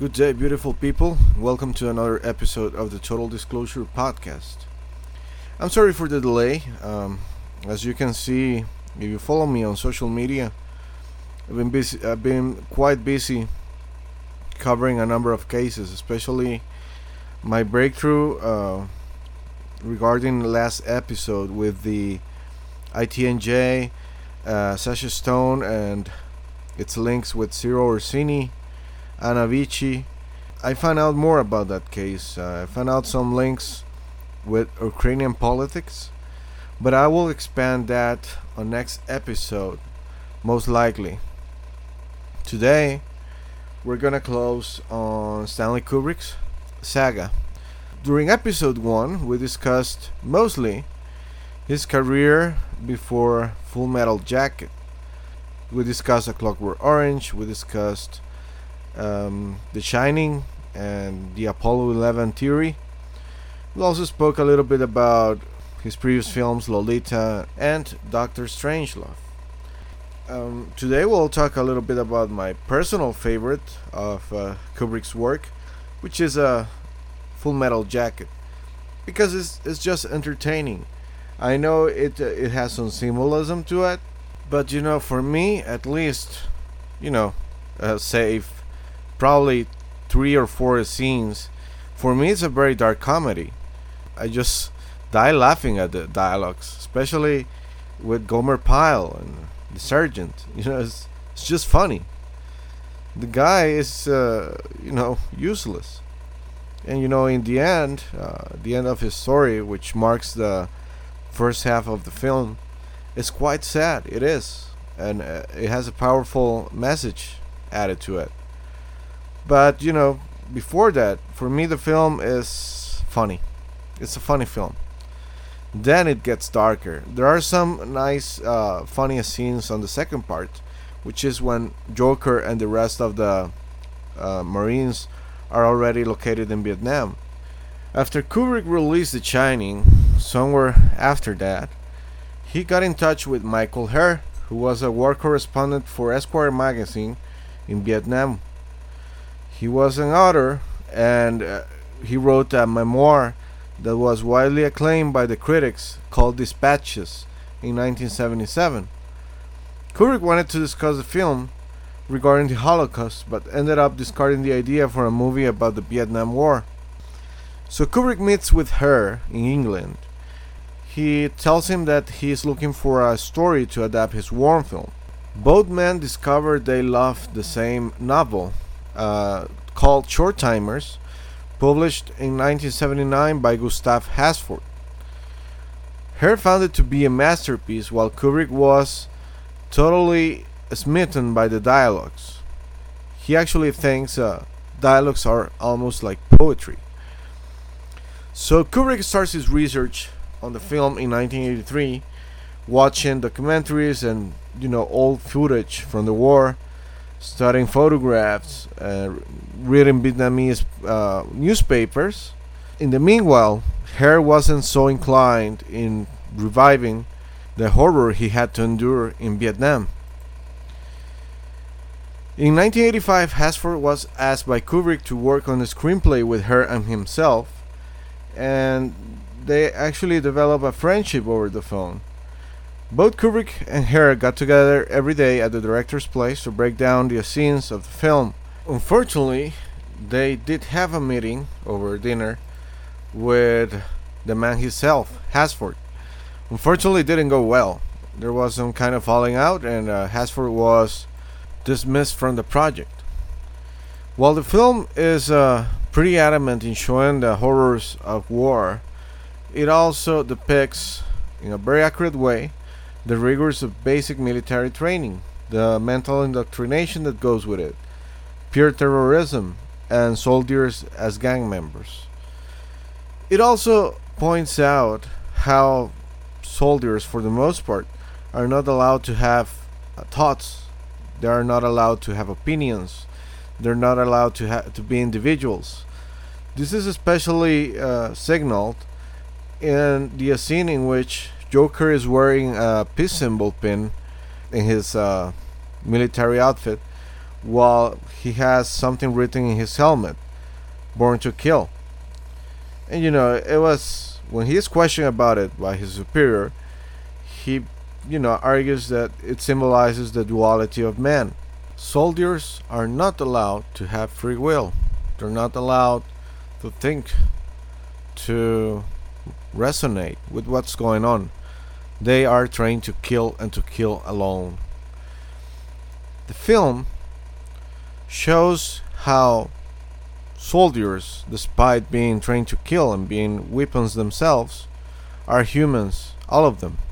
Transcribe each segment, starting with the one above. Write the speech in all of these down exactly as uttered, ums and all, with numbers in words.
Good day, beautiful people. Welcome to another episode of the Total Disclosure Podcast. I'm sorry for the delay. Um, as you can see, if you follow me on social media, I've been busy. I've been quite busy covering a number of cases, especially my breakthrough uh, regarding the last episode with the I T N J, uh, Sasha Stone, and its links with Ciro Orsini, Anna Vici. I found out more about that case. Uh, I found out some links with Ukrainian politics, but I will expand that on next episode, most likely. Today, we're gonna close on Stanley Kubrick's saga. During episode one, we discussed mostly his career before Full Metal Jacket. We discussed A Clockwork Orange. We discussed um, The Shining and the Apollo eleven theory. We also spoke a little bit about his previous films, Lolita and Doctor Strangelove. Um, today we'll talk a little bit about my personal favorite of uh, Kubrick's work, which is a uh, Full Metal Jacket, because it's, it's just entertaining. I know it uh, it has some symbolism to it, but you know, for me at least, you know, uh, save probably three or four scenes, for me it's a very dark comedy. I just die laughing at the dialogues, especially with Gomer Pyle and the sergeant. You know, it's, it's just funny. The guy is, uh, you know, useless. And you know, in the end, uh, the end of his story, which marks the first half of the film, is quite sad. It is, and uh, it has a powerful message added to it. But you know, before that, for me the film is funny. It's a funny film. Then it gets darker. There are some nice, uh, funny scenes on the second part, which is when Joker and the rest of the uh, Marines are already located in Vietnam. After Kubrick released The Shining, somewhere after that, he got in touch with Michael Herr, who was a war correspondent for Esquire magazine in Vietnam. He was an author, and uh, he wrote a memoir that was widely acclaimed by the critics called Dispatches in nineteen seventy-seven. Kubrick wanted to discuss the film regarding the Holocaust, but ended up discarding the idea for a movie about the Vietnam War. So Kubrick meets with Herr in England. He tells him that he is looking for a story to adapt his war film. Both men discover they love the same novel, uh, called Short Timers, published in nineteen seventy-nine by Gustav Hasford. Herr found it to be a masterpiece, while Kubrick was totally smitten by the dialogues. He actually thinks uh, dialogues are almost like poetry. So Kubrick starts his research on the film in nineteen eighty-three, watching documentaries and you know old footage from the war, studying photographs, uh, reading Vietnamese uh, newspapers. In the meanwhile, Herr wasn't so inclined in reviving the horror he had to endure in Vietnam. In nineteen eighty-five, Hasford was asked by Kubrick to work on a screenplay with Herr and himself, and they actually developed a friendship over the phone. Both Kubrick and Herr got together every day at the director's place to break down the scenes of the film. Unfortunately, they did have a meeting over dinner with the man himself, Hasford. Unfortunately, it didn't go well. There was some kind of falling out, and uh, Hasford was dismissed from the project. While the film is uh, pretty adamant in showing the horrors of war, it also depicts, in a very accurate way, the rigors of basic military training, the mental indoctrination that goes with it, pure terrorism, and soldiers as gang members. It also points out how soldiers, for the most part, are not allowed to have uh, thoughts. They are not allowed to have opinions. They're not allowed to ha- to be individuals. This is especially uh, signaled in the scene in which Joker is wearing a peace symbol pin in his uh, military outfit, while he has something written in his helmet, "Born to Kill." And you know, it was when he is questioned about it by his superior, he, you know, argues that it symbolizes the duality of man. Soldiers are not allowed to have free will. They're not allowed to think, to resonate with what's going on. They are trained to kill and to kill alone. The film shows how soldiers, despite being trained to kill and being weapons themselves, are humans, all of them,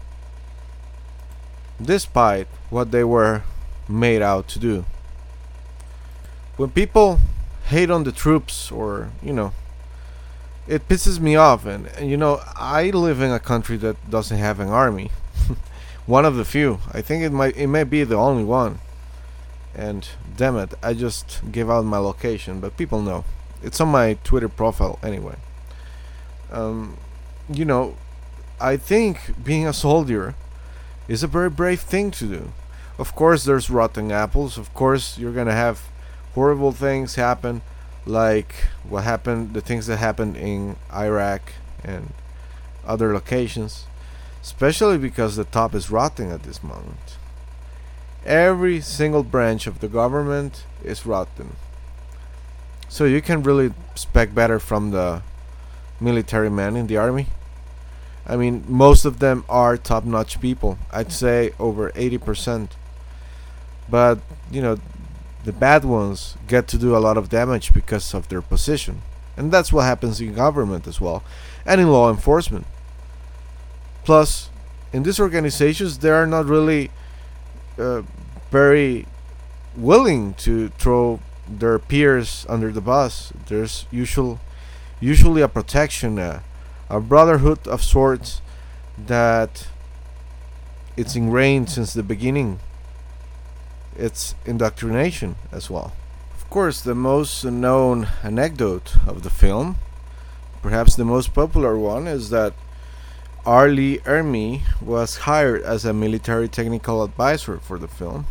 despite what they were made out to do. When people hate on the troops, or, you know, it pisses me off. And, and you know, I live in a country that doesn't have an army. One of the few. I think it might it may be the only one. And damn it, I just gave out my location, but people know. It's on my Twitter profile anyway. Um, you know, I think being a soldier is a very brave thing to do. Of course, there's rotten apples. Of course, you're gonna have horrible things happen, like what happened, the things that happened in Iraq and other locations, especially because the top is rotting at this moment. Every single branch of the government is rotten. So you can really expect better from the military men in the army. I mean, most of them are top-notch people. I'd say over eighty percent. But, you know, the bad ones get to do a lot of damage because of their position. And that's what happens in government as well, and in law enforcement. Plus, in these organizations, they are not really uh, very willing to throw their peers under the bus. There's usual, usually a protection, uh, a brotherhood of sorts that it's ingrained since the beginning. It's indoctrination as well. Of course, the most known anecdote of the film, perhaps the most popular one, is that R. Lee Ermey was hired as a military technical advisor for the film.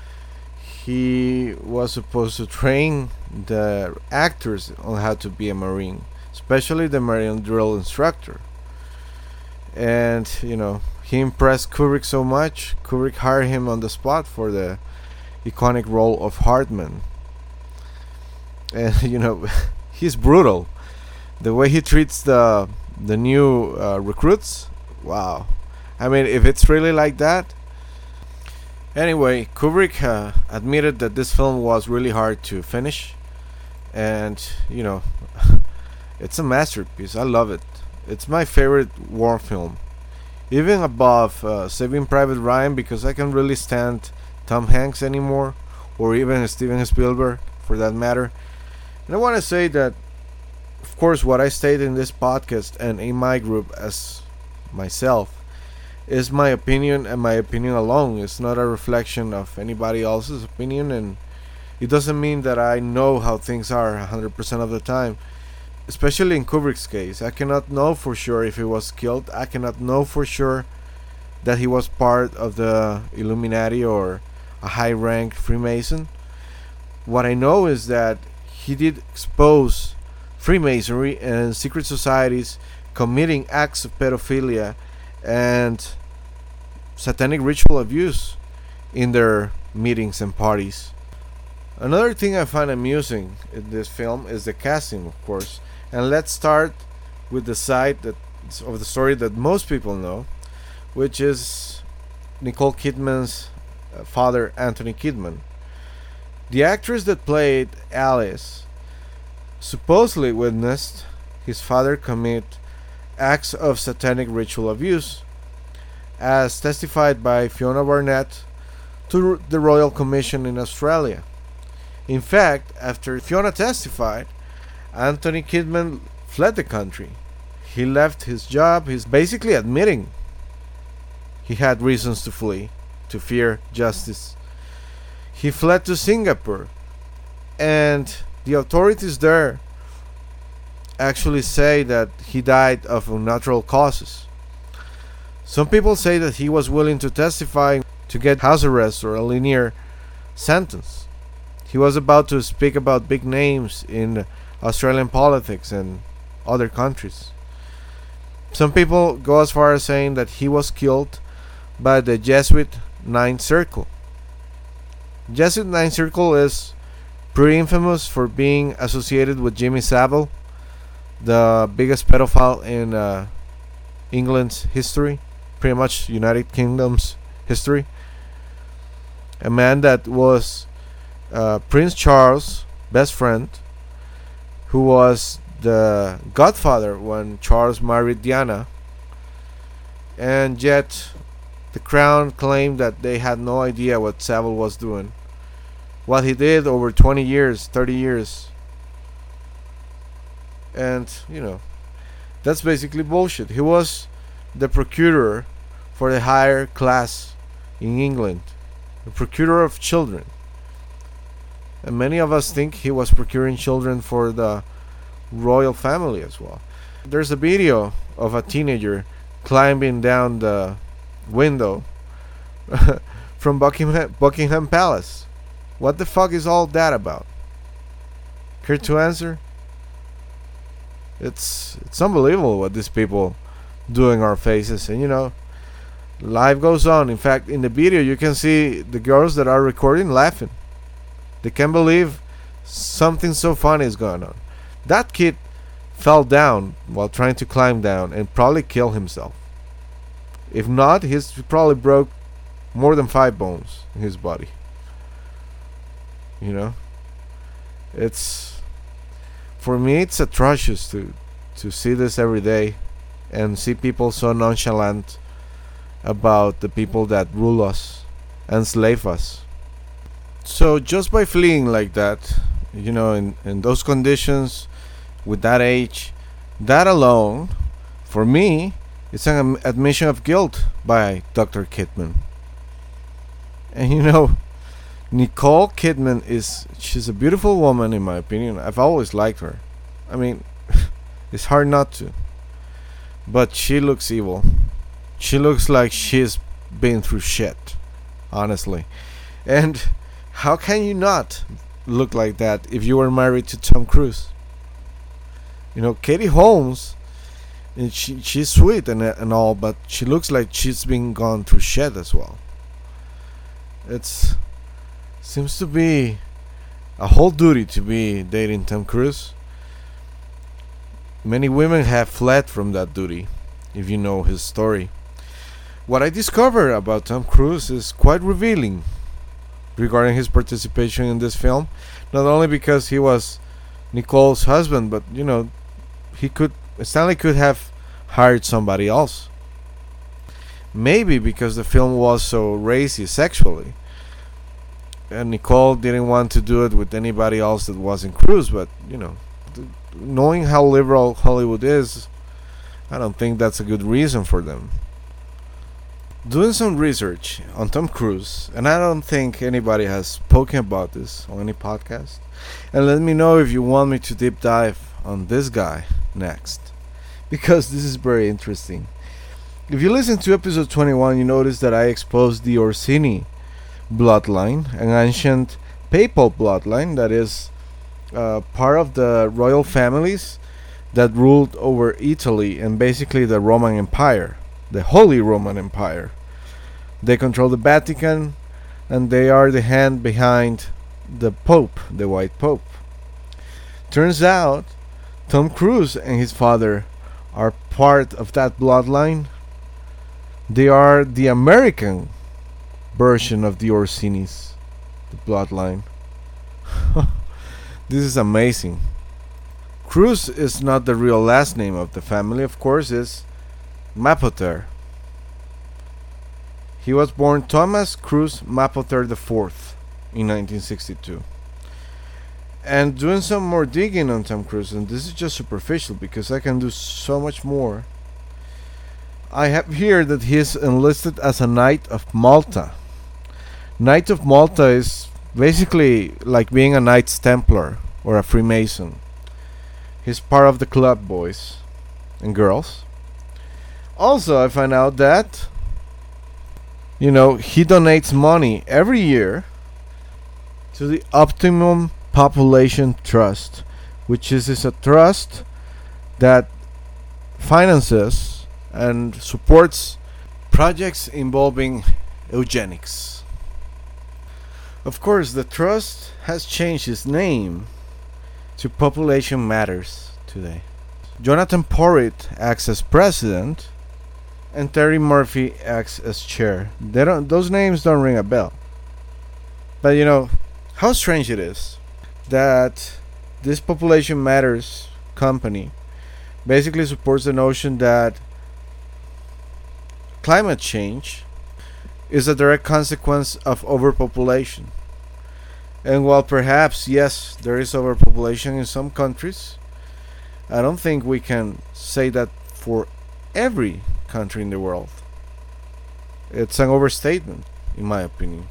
He was supposed to train the actors on how to be a Marine, especially the Marine drill instructor. And, you know, he impressed Kubrick so much, Kubrick hired him on the spot for the iconic role of Hartman. And, you know, he's brutal. The way he treats the the new uh, recruits, wow. I mean, if it's really like that. Anyway, Kubrick uh, admitted that this film was really hard to finish. And, you know, it's a masterpiece. I love it. It's my favorite war film. Even above uh, Saving Private Ryan, because I can't really stand Tom Hanks anymore, or even Steven Spielberg for that matter. And I want to say that, of course, what I state in this podcast and in my group as myself is my opinion, and my opinion alone. It's not a reflection of anybody else's opinion, and it doesn't mean that I know how things are one hundred percent of the time. Especially in Kubrick's case, I cannot know for sure if he was killed. I cannot know for sure that he was part of the Illuminati or a high-ranked Freemason. What I know is that he did expose Freemasonry and secret societies committing acts of pedophilia and satanic ritual abuse in their meetings and parties. Another thing I find amusing in this film is the casting, of course. And let's start with the side that of the story that most people know, which is Nicole Kidman's uh, father, Anthony Kidman. The actress that played Alice supposedly witnessed his father commit acts of satanic ritual abuse, as testified by Fiona Barnett to the Royal Commission in Australia. In fact, after Fiona testified, Anthony Kidman fled the country. He left his job. He's basically admitting he had reasons to flee, to fear justice. He fled to Singapore, and the authorities there actually say that he died of unnatural causes. Some people say that he was willing to testify to get house arrest or a linear sentence. he was about to speak about big names in Australian politics and other countries. Some people go as far as saying that he was killed by the Jesuit Ninth Circle. Jesuit Ninth Circle is pretty infamous for being associated with Jimmy Savile, the biggest pedophile in uh, England's history, pretty much United Kingdom's history. A man that was uh, Prince Charles' best friend, who was the godfather when Charles married Diana, and yet the crown claimed that they had no idea what Savile was doing. What he did over twenty years, thirty years. And, you know, that's basically bullshit. He was the procurator for the higher class in England, the procurator of children. And many of us think he was procuring children for the royal family as well. There's a video of a teenager climbing down the window from Buckingham, Buckingham Palace. What the fuck is all that about? Care to answer? It's it's unbelievable what these people do in our faces, and you know, life goes on. In fact, in the video you can see the girls that are recording laughing. They can't believe something so funny is going on. That kid fell down while trying to climb down and probably killed himself. If not, he's probably broke more than five bones in his body. You know, it's, for me, it's atrocious to to see this every day and see people so nonchalant about the people that rule us, enslave us. So just by fleeing like that, you know, in, in those conditions, with that age, that alone, for me, it's an admission of guilt by Doctor Kidman. And you know, Nicole Kidman is, she's a beautiful woman in my opinion. I've always liked her. I mean, it's hard not to. But she looks evil. She looks like she's been through shit, honestly. And how can you not look like that if you were married to Tom Cruise? You know, Katie Holmes, and she she's sweet and and all, but she looks like she's been gone through shit as well. It's seems to be a whole duty to be dating Tom Cruise. Many women have fled from that duty, if you know his story. What I discovered about Tom Cruise is quite revealing regarding his participation in this film. Not only because he was Nicole's husband, but you know, he could Stanley could have hired somebody else. Maybe because the film was so racy sexually, and Nicole didn't want to do it with anybody else that wasn't Cruise. But you know, th- knowing how liberal Hollywood is, I don't think that's a good reason for them. Doing some research on Tom Cruise, and I don't think anybody has spoken about this on any podcast. And let me know if you want me to deep dive on this guy next, because this is very interesting. If you listen to episode twenty-one, you notice that I exposed the Orsini bloodline, an ancient papal bloodline that is uh, part of the royal families that ruled over Italy and basically the Roman Empire, the Holy Roman Empire. They control the Vatican, and they are the hand behind the Pope, the White Pope. Turns out, Tom Cruise and his father are part of that bloodline. They are the American version of the Orsinis, the bloodline. This is amazing. Cruise is not the real last name of the family, of course, it's Mapother. He was born Thomas Cruise Mapother the fourth in nineteen sixty-two. And doing some more digging on Tom Cruise, and this is just superficial because I can do so much more, I have here that he is enlisted as a Knight of Malta. Knight of Malta is basically like being a Knights Templar or a Freemason. He's part of the club, boys and girls. Also, I find out that, you know, he donates money every year to the Optimum Population Trust, which is, is a trust that finances and supports projects involving eugenics. Of course, the trust has changed its name to Population Matters today. Jonathan Porritt acts as president, and Terry Murphy acts as chair. They don't; those names don't ring a bell. But you know how strange it is that this Population Matters company basically supports the notion that climate change is a direct consequence of overpopulation. And while perhaps, yes, there is overpopulation in some countries, I don't think we can say that for every country in the world. It's an overstatement, in my opinion.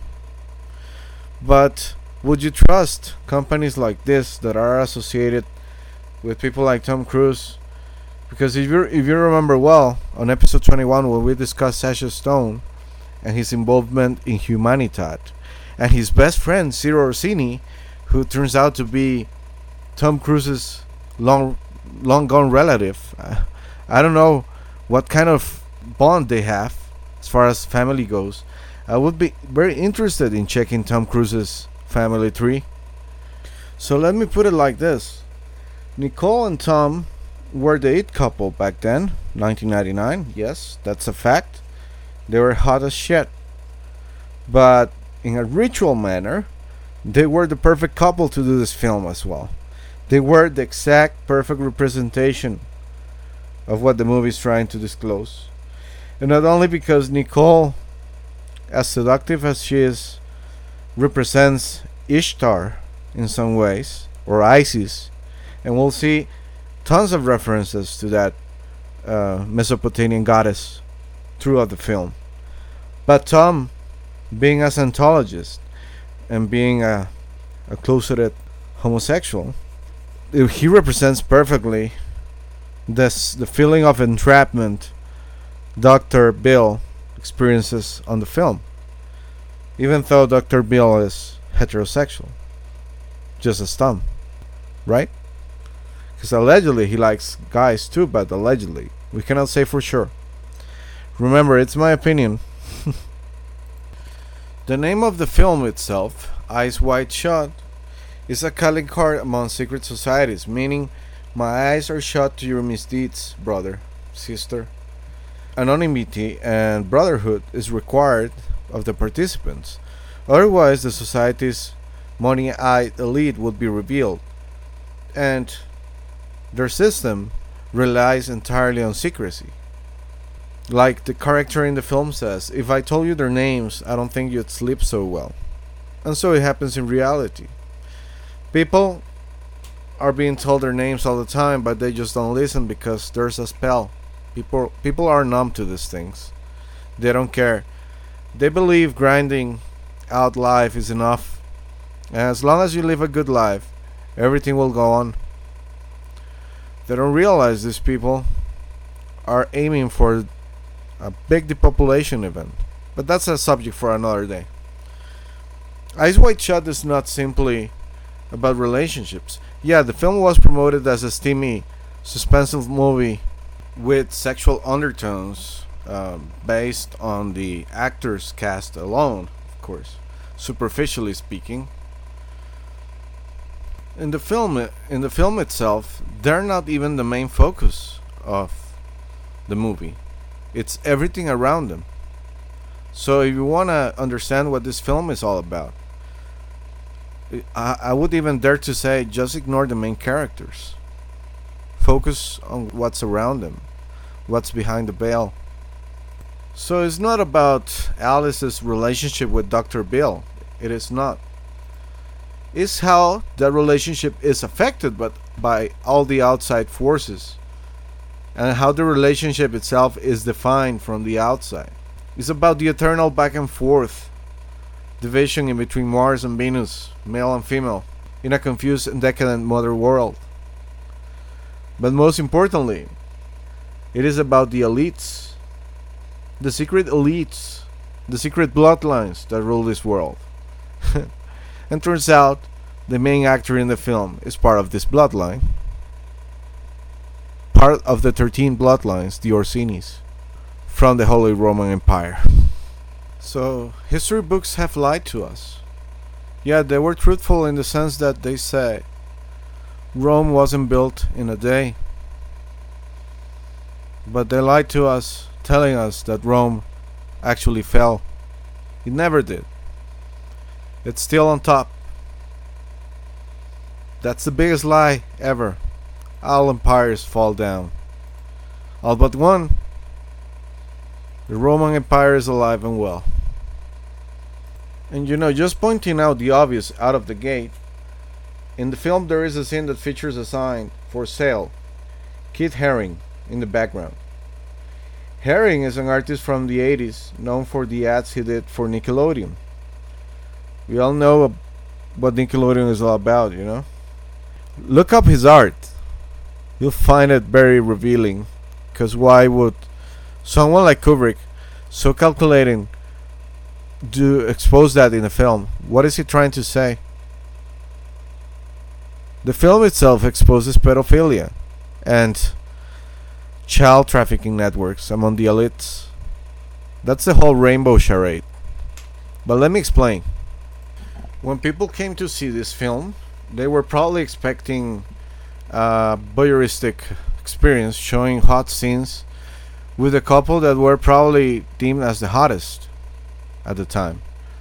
But would you trust companies like this that are associated with people like Tom Cruise? Because if you if you remember well, on episode twenty-one, when we discussed Sasha Stone and his involvement in Humanitat, and his best friend Ciro Orsini, who turns out to be Tom Cruise's long long gone relative. Uh, I don't know what kind of bond they have as far as family goes. I would be very interested in checking Tom Cruise's family tree. So let me put it like this: Nicole and Tom were the it couple back then, nineteen ninety-nine. Yes, that's a fact. They were hot as shit. But in a ritual manner, they were the perfect couple to do this film as well. They were the exact perfect representation of what the movie is trying to disclose. And not only because Nicole, as seductive as she is, represents Ishtar in some ways, or Isis, and we'll see tons of references to that uh, Mesopotamian goddess throughout the film. But Tom, being a Scientologist and being a, a closeted homosexual, he represents perfectly this the feeling of entrapment Doctor Bill experiences on the film, even though Doctor Bill is heterosexual, just as Tom, right? Because allegedly he likes guys too, but allegedly we cannot say for sure. Remember, it's my opinion. The name of the film itself, Eyes Wide Shut, is a calling card among secret societies, meaning my eyes are shut to your misdeeds, brother, sister. Anonymity and brotherhood is required of the participants. Otherwise, the society's money-eyed elite would be revealed, and their system relies entirely on secrecy. Like the character in the film says, if I told you their names, I don't think you'd sleep so well. And so it happens in reality. People are being told their names all the time, but they just don't listen because there's a spell. People people are numb to these things. They don't care. They believe grinding out life is enough. And as long as you live a good life, everything will go on. They don't realize these people are aiming for a big depopulation event. But that's a subject for another day. Eyes Wide Shut is not simply about relationships. Yeah, the film was promoted as a steamy, suspensive movie with sexual undertones, um, based on the actors cast alone, of course, superficially speaking. In the film, in the film itself, they're not even the main focus of the movie. It's everything around them. So if you want to understand what this film is all about, I, I would even dare to say just ignore the main characters. Focus on what's around them, what's behind the veil. So it's not about Alice's relationship with Doctor Bill. It is not. It's how that relationship is affected but by all the outside forces, and how the relationship itself is defined from the outside. It's about the eternal back and forth, division in between Mars and Venus, male and female, in a confused and decadent modern world. But most importantly, it is about the elites, the secret elites, the secret bloodlines that rule this world. And turns out the main actor in the film is part of this bloodline, part of the thirteen bloodlines, the Orsinis, from the Holy Roman Empire. So, history books have lied to us. Yeah, they were truthful in the sense that they say Rome wasn't built in a day. But they lied to us, telling us that Rome actually fell. It never did. It's still on top. That's the biggest lie ever. All empires fall down. All but one. The Roman Empire is alive and well. And you know, just pointing out the obvious out of the gate, in the film there is a scene that features a sign for sale, Keith Haring, in the background. Haring is an artist from the eighties, known for the ads he did for Nickelodeon. We all know what Nickelodeon is all about, you know? Look up his art. You'll find it very revealing. Because why would someone like Kubrick, so calculating, do expose that in a film? What is he trying to say? The film itself exposes pedophilia and child trafficking networks among the elites. That's the whole rainbow charade. But let me explain. When people came to see this film, they were probably expecting a voyeuristic experience showing hot scenes with a couple that were probably deemed as the hottest at the time.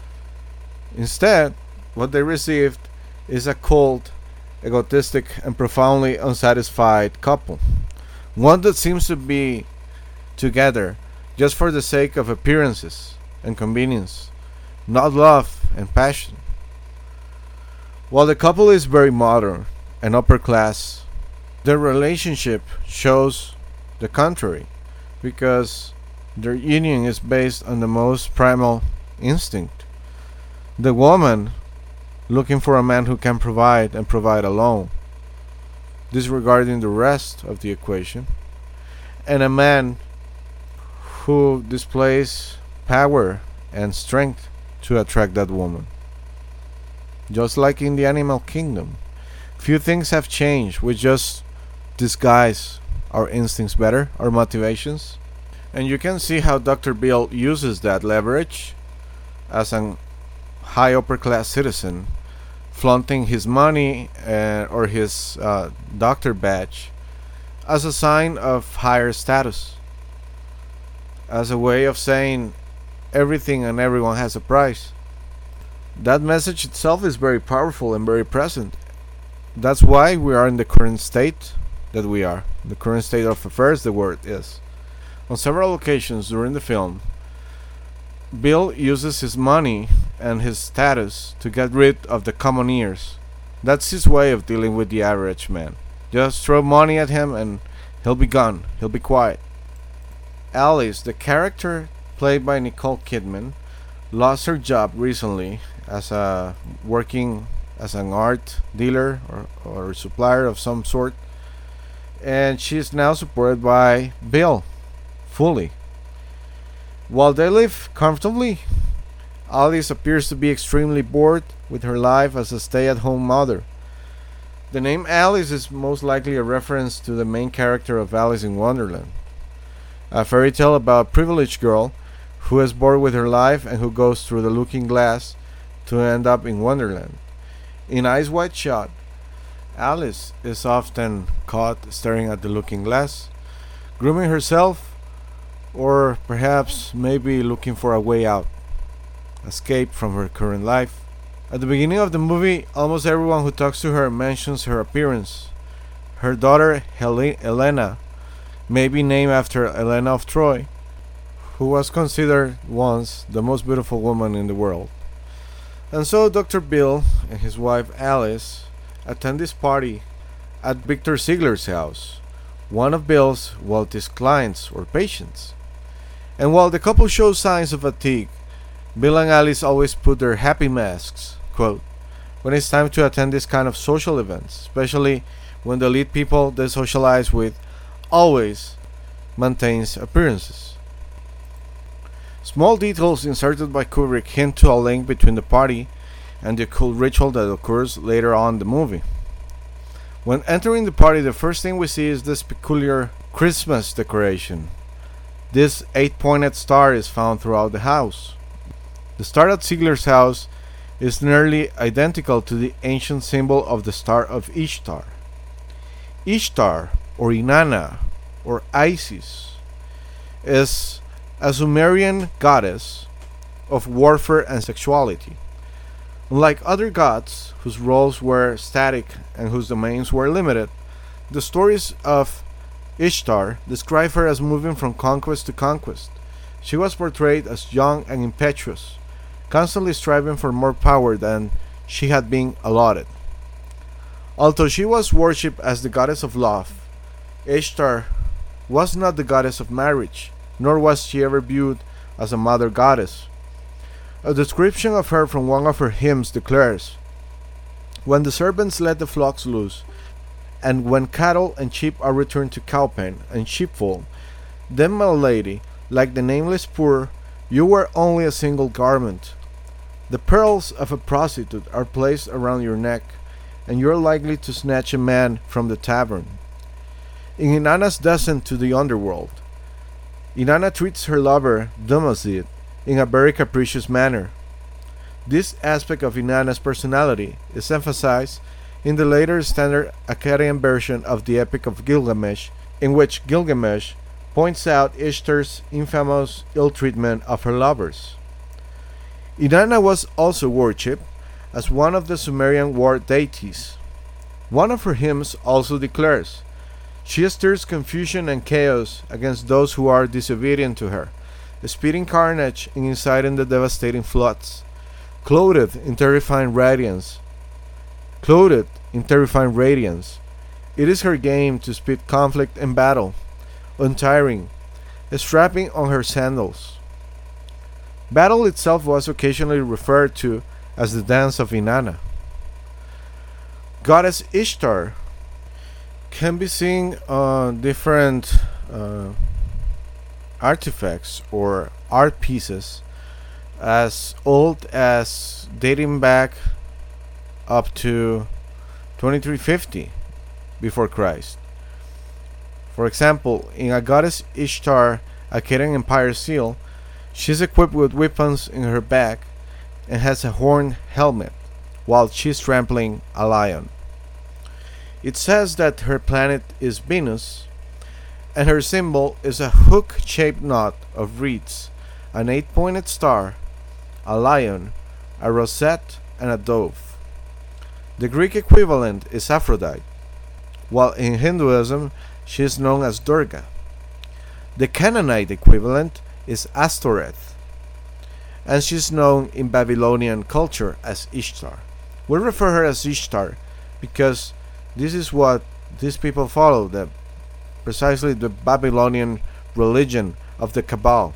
Instead, what they received is a cold, egotistic, and profoundly unsatisfied couple. One that seems to be together just for the sake of appearances and convenience, not love and passion. While the couple is very modern and upper class, their relationship shows the contrary, because their union is based on the most primal instinct. The woman looking for a man who can provide and provide alone, disregarding the rest of the equation, and a man who displays power and strength to attract that woman. Just like in the animal kingdom, few things have changed. We just disguise our instincts better, our motivations. And you can see how Doctor Bill uses that leverage as a high upper class citizen, flaunting his money uh, or his uh, doctor badge as a sign of higher status, as a way of saying everything and everyone has a price. That message itself is very powerful and very present. That's why we are in the current state that we are. The current state of affairs, the word is. On several occasions during the film, Bill uses his money and his status to get rid of the commoneers. That's his way of dealing with the average man. Just throw money at him and he'll be gone. He'll be quiet. Alice, the character played by Nicole Kidman, lost her job recently as a working as an art dealer or, or supplier of some sort, and she's now supported by Bill fully. While they live comfortably, Alice appears to be extremely bored with her life as a stay-at-home mother. The name Alice is most likely a reference to the main character of Alice in Wonderland, a fairy tale about a privileged girl who is bored with her life and who goes through the looking glass to end up in Wonderland. In Eyes Wide Shut, Alice is often caught staring at the looking glass, grooming herself, or perhaps maybe looking for a way out, escape from her current life. At the beginning of the movie, almost everyone who talks to her mentions her appearance. Her daughter, Hel- Helena, may be named after Helena of Troy, who was considered once the most beautiful woman in the world. And so Doctor Bill and his wife Alice attend this party at Victor Ziegler's house, one of Bill's wealthiest clients or patients. And while the couple shows signs of fatigue, Bill and Alice always put their happy masks, quote, when it's time to attend this kind of social events, especially when the lead people they socialize with always maintains appearances. Small details inserted by Kubrick hint to a link between the party and the occult ritual that occurs later on in the movie. When entering the party, the first thing we see is this peculiar Christmas decoration. This eight-pointed star is found throughout the house. The star at Ziegler's house is nearly identical to the ancient symbol of the star of Ishtar. Ishtar, or Inanna, or Isis, is a Sumerian goddess of warfare and sexuality. Unlike other gods, whose roles were static and whose domains were limited, the stories of Ishtar describe her as moving from conquest to conquest. She was portrayed as young and impetuous, constantly striving for more power than she had been allotted. Although she was worshipped as the goddess of love, Ishtar was not the goddess of marriage, nor was she ever viewed as a mother goddess. A description of her from one of her hymns declares, "When the serpents let the flocks loose, and when cattle and sheep are returned to cowpen and sheepfold, then, my lady, like the nameless poor, you wear only a single garment. The pearls of a prostitute are placed around your neck, and you are likely to snatch a man from the tavern." In Inanna's descent to the underworld, Inanna treats her lover, Dumazid, in a very capricious manner. This aspect of Inanna's personality is emphasized in the later standard Akkadian version of the Epic of Gilgamesh, in which Gilgamesh points out Ishtar's infamous ill-treatment of her lovers. Inanna was also worshipped as one of the Sumerian war deities. One of her hymns also declares, "She stirs confusion and chaos against those who are disobedient to her, speeding carnage and inciting the devastating floods. Clothed in terrifying radiance, clothed in terrifying radiance, it is her game to speed conflict and battle, untiring, strapping on her sandals." Battle itself was occasionally referred to as the dance of Inanna. Goddess Ishtar can be seen on different uh, artifacts or art pieces as old as dating back up to twenty-three fifty before Christ. For example, in a Goddess Ishtar Akkadian Empire seal, she is equipped with weapons in her back and has a horned helmet while she is trampling a lion. It says that her planet is Venus, and her symbol is a hook-shaped knot of reeds, an eight-pointed star, a lion, a rosette, and a dove. The Greek equivalent is Aphrodite, while in Hinduism she is known as Durga. The Canaanite equivalent is Astoreth, and she is known in Babylonian culture as Ishtar. We refer her as Ishtar because this is what these people follow, the precisely the Babylonian religion of the Kabbalah.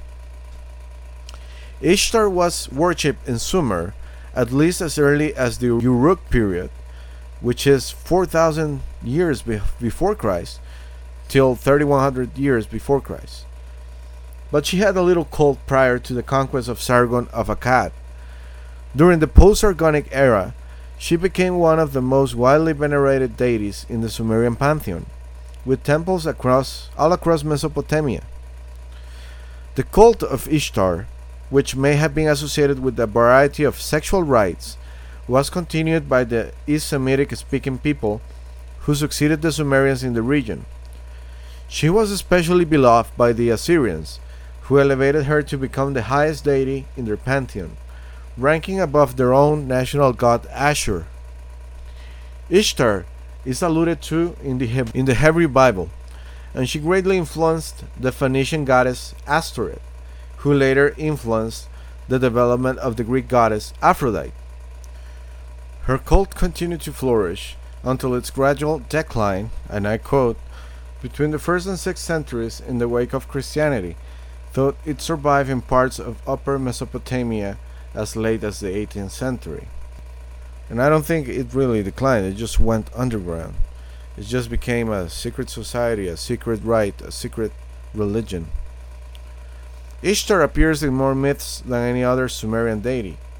Ishtar was worshipped in Sumer at least as early as the Uruk period, which is four thousand years be- before Christ, till thirty-one hundred years before Christ. But she had a little cult prior to the conquest of Sargon of Akkad. During the post-Sargonic era, she became one of the most widely venerated deities in the Sumerian pantheon, with temples across all across Mesopotamia. The cult of Ishtar, which may have been associated with a variety of sexual rites, was continued by the East Semitic-speaking people who succeeded the Sumerians in the region. She was especially beloved by the Assyrians, who elevated her to become the highest deity in their pantheon, ranking above their own national god Ashur. Ishtar is alluded to in the, Heb- in the Hebrew Bible, and she greatly influenced the Phoenician goddess Astoreth, who later influenced the development of the Greek goddess Aphrodite. Her cult continued to flourish until its gradual decline, and I quote, between the first and sixth centuries in the wake of Christianity, though it survived in parts of Upper Mesopotamia as late as the eighteenth century. And I don't think it really declined, it just went underground. It just became a secret society, a secret rite, a secret religion. Ishtar appears in more myths than any other Sumerian deity.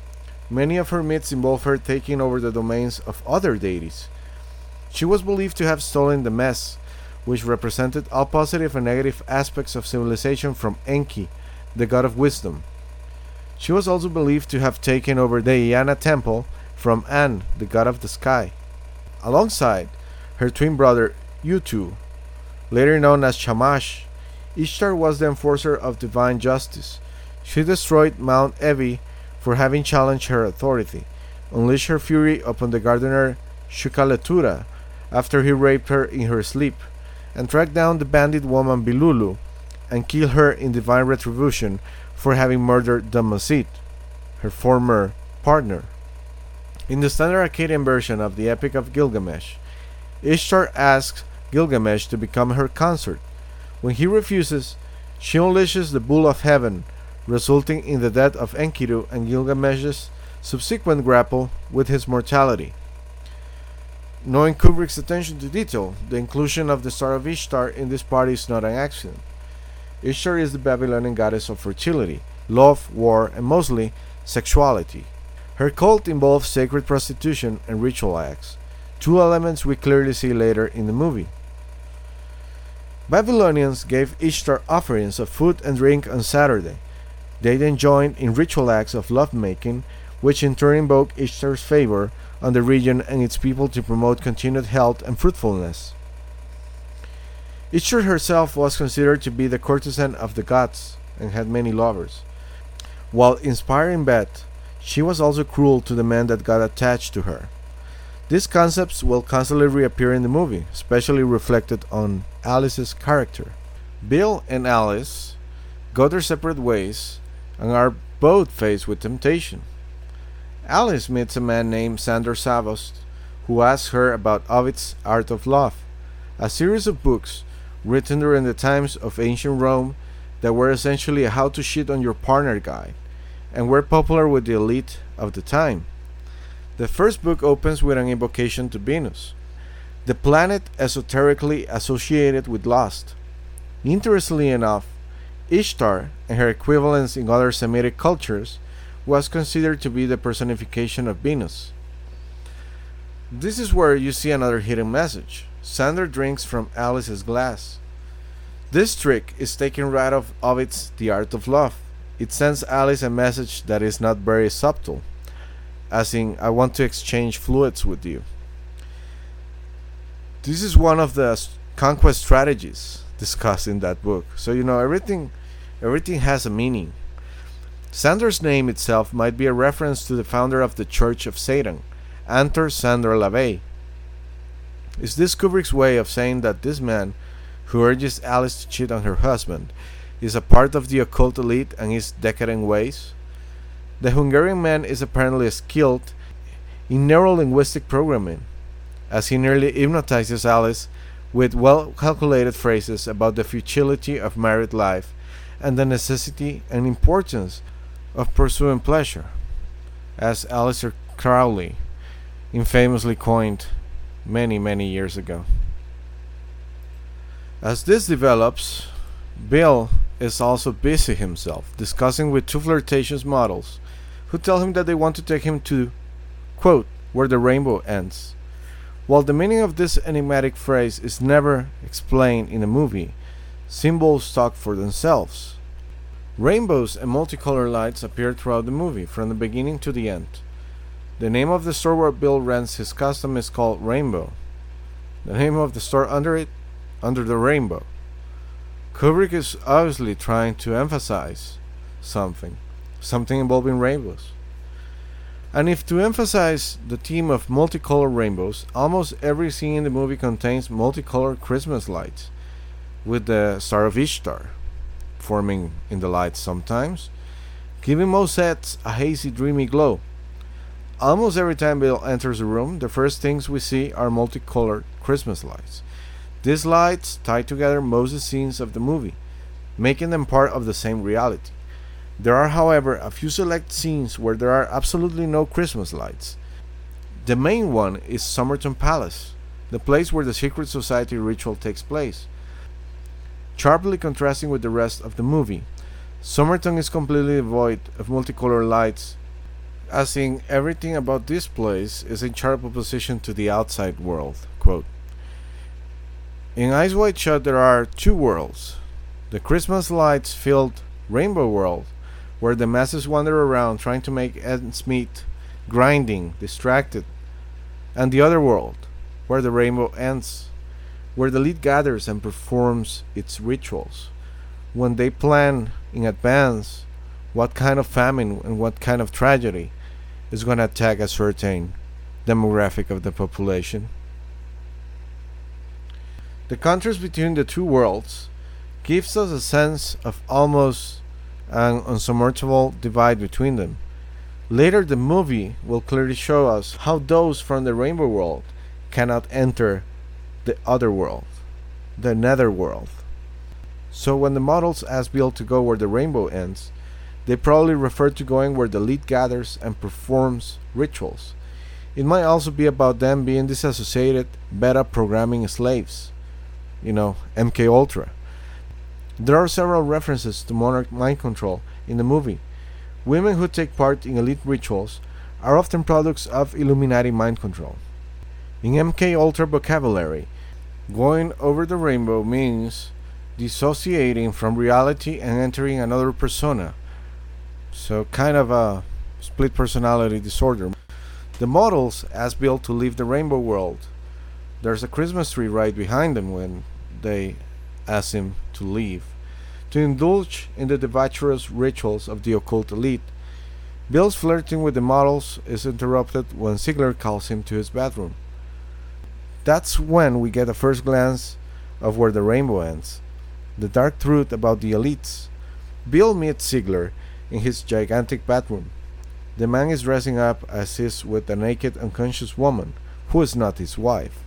Many of her myths involve her taking over the domains of other deities. She was believed to have stolen the Mes, which represented all positive and negative aspects of civilization from Enki, the god of wisdom. She was also believed to have taken over the Iana temple from An, the god of the sky. Alongside her twin brother Utu, later known as Shamash, Ishtar was the enforcer of divine justice. She destroyed Mount Evi for having challenged her authority, unleashed her fury upon the gardener Shukaletura after he raped her in her sleep, and tracked down the bandit woman Bilulu and killed her in divine retribution for having murdered Damasit, her former partner. In the standard Akkadian version of the Epic of Gilgamesh, Ishtar asks Gilgamesh to become her consort. When he refuses, she unleashes the Bull of Heaven, resulting in the death of Enkidu and Gilgamesh's subsequent grapple with his mortality. Knowing Kubrick's attention to detail, the inclusion of the Star of Ishtar in this party is not an accident. Ishtar is the Babylonian goddess of fertility, love, war, and mostly sexuality. Her cult involves sacred prostitution and ritual acts, two elements we clearly see later in the movie. Babylonians gave Ishtar offerings of food and drink on Saturday. They then joined in ritual acts of lovemaking, which in turn invoked Ishtar's favor on the region and its people to promote continued health and fruitfulness. Ishtar herself was considered to be the courtesan of the gods and had many lovers. While inspiring Beth, she was also cruel to the men that got attached to her. These concepts will constantly reappear in the movie, especially reflected on Alice's character. Bill and Alice go their separate ways and are both faced with temptation. Alice meets a man named Sandor Savost, who asks her about Ovid's Art of Love, a series of books written during the times of ancient Rome that were essentially a how to cheat on your partner guide, and were popular with the elite of the time. The first book opens with an invocation to Venus, the planet esoterically associated with lust. Interestingly enough, Ishtar and her equivalents in other Semitic cultures was considered to be the personification of Venus. This is where you see another hidden message. Sandor drinks from Alice's glass. This trick is taken right out of Ovid's The Art of Love. It sends Alice a message that is not very subtle, as in, I want to exchange fluids with you. This is one of the conquest strategies discussed in that book. So you know everything everything has a meaning. Sandor's name itself might be a reference to the founder of the Church of Satan, Antor Sandor LaVey. Is this Kubrick's way of saying that this man, who urges Alice to cheat on her husband, is a part of the occult elite and his decadent ways? The Hungarian man is apparently skilled in neuro-linguistic programming, as he nearly hypnotizes Alice with well-calculated phrases about the futility of married life and the necessity and importance of pursuing pleasure, as Aleister Crowley infamously coined many, many years ago. As this develops, Bill is also busy himself, discussing with two flirtatious models, who tell him that they want to take him to, quote, where the rainbow ends. While the meaning of this enigmatic phrase is never explained in a movie, symbols talk for themselves. Rainbows and multicolored lights appear throughout the movie, from the beginning to the end. The name of the store where Bill rents his custom is called Rainbow. The name of the store under it, Under the Rainbow. Kubrick is obviously trying to emphasize something, something involving rainbows. And if to emphasize the theme of multicolored rainbows, almost every scene in the movie contains multicolored Christmas lights, with the Star of Ishtar forming in the lights sometimes, giving most sets a hazy, dreamy glow. Almost every time Bill enters a room, the first things we see are multicolored Christmas lights. These lights tie together most of the scenes of the movie, making them part of the same reality. There are, however, a few select scenes where there are absolutely no Christmas lights. The main one is Somerton Palace, the place where the secret society ritual takes place. Sharply contrasting with the rest of the movie, Somerton is completely devoid of multicolored lights as in everything about this place is in sharp opposition to the outside world. Quote, in Eyes Wide Shut there are two worlds. The Christmas lights filled rainbow world, where the masses wander around trying to make ends meet, grinding, distracted, and the other world, where the rainbow ends, where the lead gathers and performs its rituals, when they plan in advance what kind of famine and what kind of tragedy is going to attack a certain demographic of the population. The contrast between the two worlds gives us a sense of almost an unsurmountable divide between them. Later, the movie will clearly show us how those from the rainbow world cannot enter the other world, the nether world. So when the models ask Bill to go where the rainbow ends, they probably refer to going where the lead gathers and performs rituals. It might also be about them being disassociated beta programming slaves, you know, M K Ultra. There are several references to monarch mind control in the movie. Women who take part in elite rituals are often products of Illuminati mind control. In M K Ultra vocabulary, going over the rainbow means dissociating from reality and entering another persona. So kind of a split personality disorder. The models ask Bill to leave the rainbow world. There's a Christmas tree right behind them when they ask him to leave. To indulge in the debaucherous rituals of the occult elite, Bill's flirting with the models is interrupted when Ziegler calls him to his bedroom. That's when we get a first glance of where the rainbow ends, the dark truth about the elites. Bill meets Ziegler in his gigantic bedroom. The man is dressing up as is with a naked, unconscious woman who is not his wife.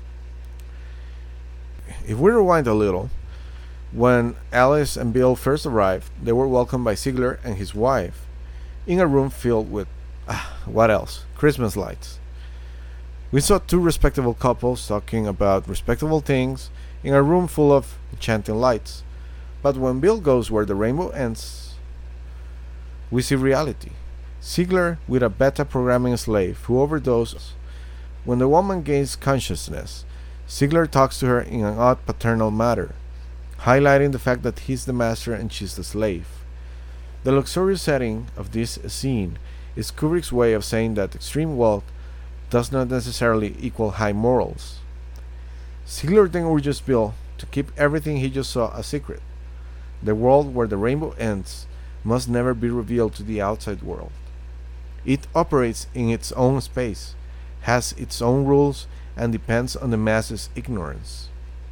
If we rewind a little, when Alice and Bill first arrived, they were welcomed by Ziegler and his wife in a room filled with, ah, what else? Christmas lights. We saw two respectable couples talking about respectable things in a room full of enchanting lights. But when Bill goes where the rainbow ends, we see reality. Ziegler with a beta programming slave who overdoses. When the woman gains consciousness, Ziegler talks to her in an odd paternal manner, highlighting the fact that he's the master and she's the slave. The luxurious setting of this scene is Kubrick's way of saying that extreme wealth does not necessarily equal high morals. Ziegler then urges Bill to keep everything he just saw a secret. The world where the rainbow ends must never be revealed to the outside world. It operates in its own space, has its own rules, and depends on the masses' ignorance.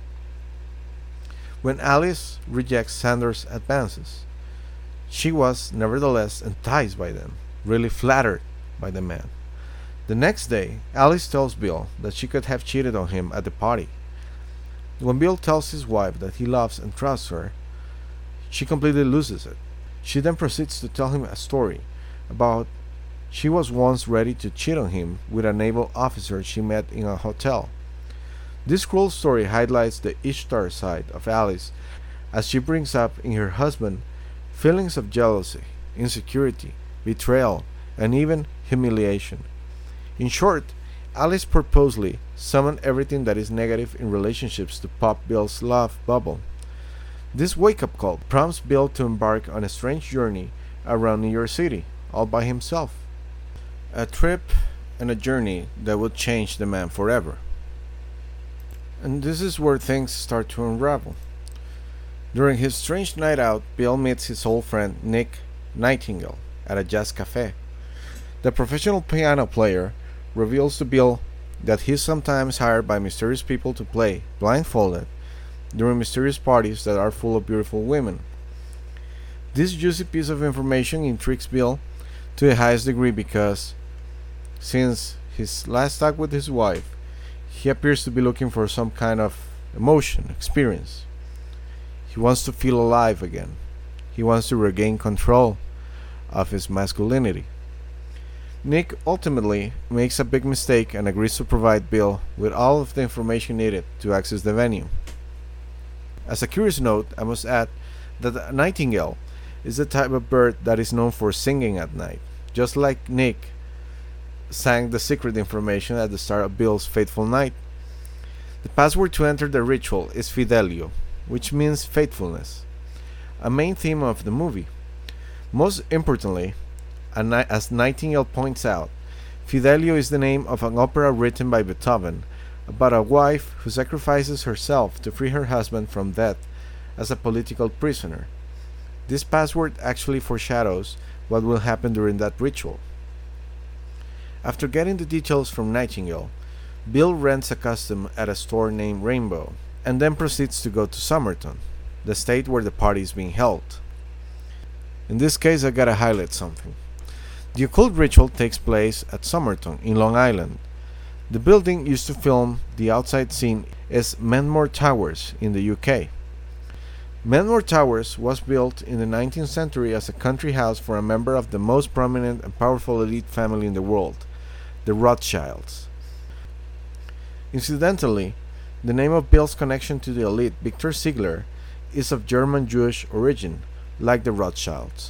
When Alice rejects Sanders' advances, she was nevertheless enticed by them, really flattered by the man. The next day, Alice tells Bill that she could have cheated on him at the party. When Bill tells his wife that he loves and trusts her, she completely loses it. She then proceeds to tell him a story about she was once ready to cheat on him with a naval officer she met in a hotel. This cruel story highlights the Ishtar side of Alice as she brings up in her husband feelings of jealousy, insecurity, betrayal, and even humiliation. In short, Alice purposely summoned everything that is negative in relationships to pop Bill's love bubble. This wake-up call prompts Bill to embark on a strange journey around New York City, all by himself. A trip and a journey that would change the man forever. And this is where things start to unravel. During his strange night out, Bill meets his old friend Nick Nightingale at a jazz cafe. The professional piano player reveals to Bill that he is sometimes hired by mysterious people to play, blindfolded, during mysterious parties that are full of beautiful women. This juicy piece of information intrigues Bill to the highest degree because, since his last talk with his wife, he appears to be looking for some kind of emotion, experience. He wants to feel alive again. He wants to regain control of his masculinity. Nick ultimately makes a big mistake and agrees to provide Bill with all of the information needed to access the venue. As a curious note, I must add that a nightingale is the type of bird that is known for singing at night. Just like Nick, sank the secret information at the start of Bill's fateful night. The password to enter the ritual is Fidelio, which means faithfulness, a main theme of the movie. Most importantly, as Nightingale points out, Fidelio is the name of an opera written by Beethoven about a wife who sacrifices herself to free her husband from death as a political prisoner. This password actually foreshadows what will happen during that ritual. After getting the details from Nightingale, Bill rents a costume at a store named Rainbow, and then proceeds to go to Somerton, the state where the party is being held. In this case, I gotta highlight something. The occult ritual takes place at Somerton, in Long Island. The building used to film the outside scene is Menmore Towers in the U K. Menmore Towers was built in the nineteenth century as a country house for a member of the most prominent and powerful elite family in the world, the Rothschilds. Incidentally, the name of Bill's connection to the elite, Victor Ziegler, is of German Jewish origin, like the Rothschilds.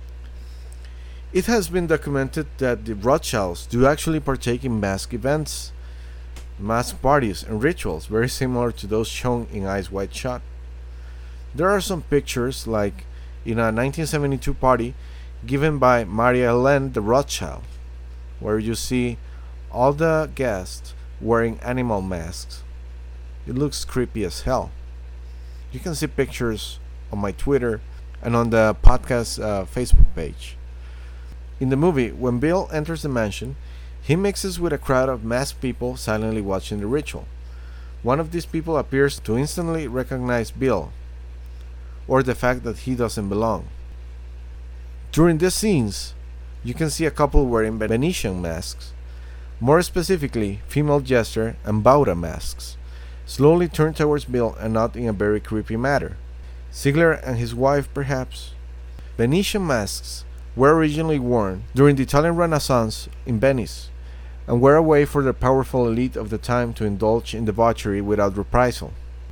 It has been documented that the Rothschilds do actually partake in mask events, mask parties, and rituals very similar to those shown in Eyes Wide Shut. There are some pictures, like in a nineteen seventy-two party given by Maria Helene de Rothschild, where you see all the guests wearing animal masks. It looks creepy as hell. You can see pictures on my Twitter and on the podcast uh, Facebook page. In the movie, when Bill enters the mansion, he mixes with a crowd of masked people silently watching the ritual. One of these people appears to instantly recognize Bill, or the fact that he doesn't belong. During these scenes, you can see a couple wearing Venetian masks, more specifically female jester and Bauta masks, slowly turn towards Bill and not in a very creepy manner. Ziegler and his wife, perhaps. Venetian masks were originally worn during the Italian Renaissance in Venice, and were a way for the powerful elite of the time to indulge in debauchery without reprisal.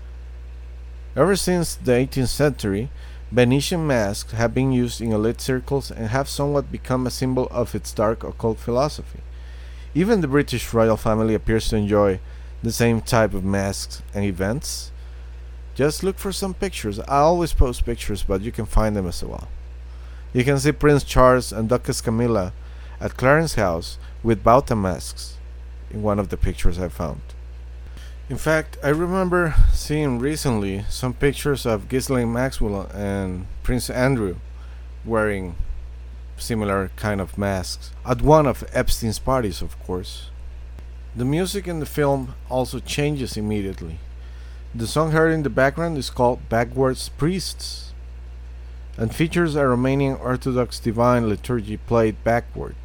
Ever since the eighteenth century, Venetian masks have been used in elite circles and have somewhat become a symbol of its dark occult philosophy. Even the British royal family appears to enjoy the same type of masks and events. Just look for some pictures. I always post pictures, but you can find them as well. You can see Prince Charles and Duchess Camilla at Clarence House with Bauta masks in one of the pictures I found. In fact, I remember seeing recently some pictures of Ghislaine Maxwell and Prince Andrew wearing similar kind of masks at one of Epstein's parties, of course. The music in the film also changes immediately. The song heard in the background is called Backwards Priests and features a Romanian Orthodox divine liturgy played backward.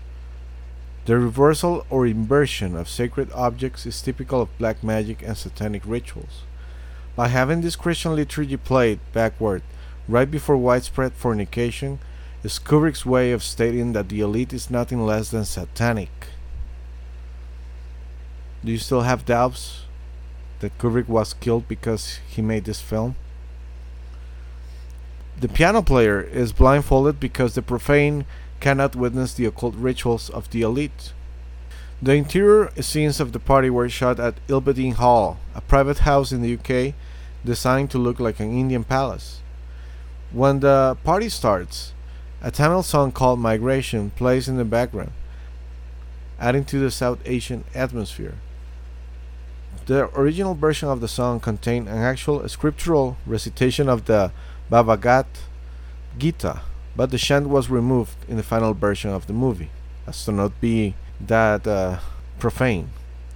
The reversal or inversion of sacred objects is typical of black magic and satanic rituals. By having this Christian liturgy played backward right before widespread fornication is Kubrick's way of stating that the elite is nothing less than satanic. Do you still have doubts that Kubrick was killed because he made this film? The piano player is blindfolded because the profane cannot witness the occult rituals of the elite. The interior scenes of the party were shot at Ilbedeen Hall, a private house in the U K designed to look like an Indian palace. When the party starts, a Tamil song called Migration plays in the background, adding to the South Asian atmosphere. The original version of the song contained an actual scriptural recitation of the Bhagavad Gita, but the chant was removed in the final version of the movie, as to not be that uh, profane.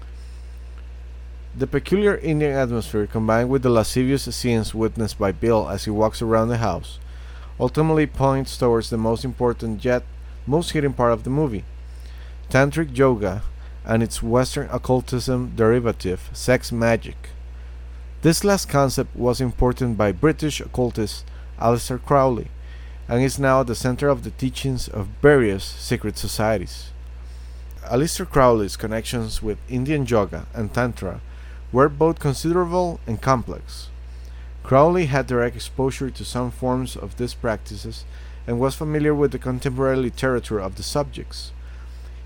The peculiar Indian atmosphere, combined with the lascivious scenes witnessed by Bill as he walks around the house, ultimately points towards the most important yet most hidden part of the movie, Tantric Yoga and its Western occultism derivative, sex magic. This last concept was imported by British occultist Aleister Crowley, and is now at the center of the teachings of various secret societies. Aleister Crowley's connections with Indian yoga and Tantra were both considerable and complex. Crowley had direct exposure to some forms of these practices and was familiar with the contemporary literature of the subjects.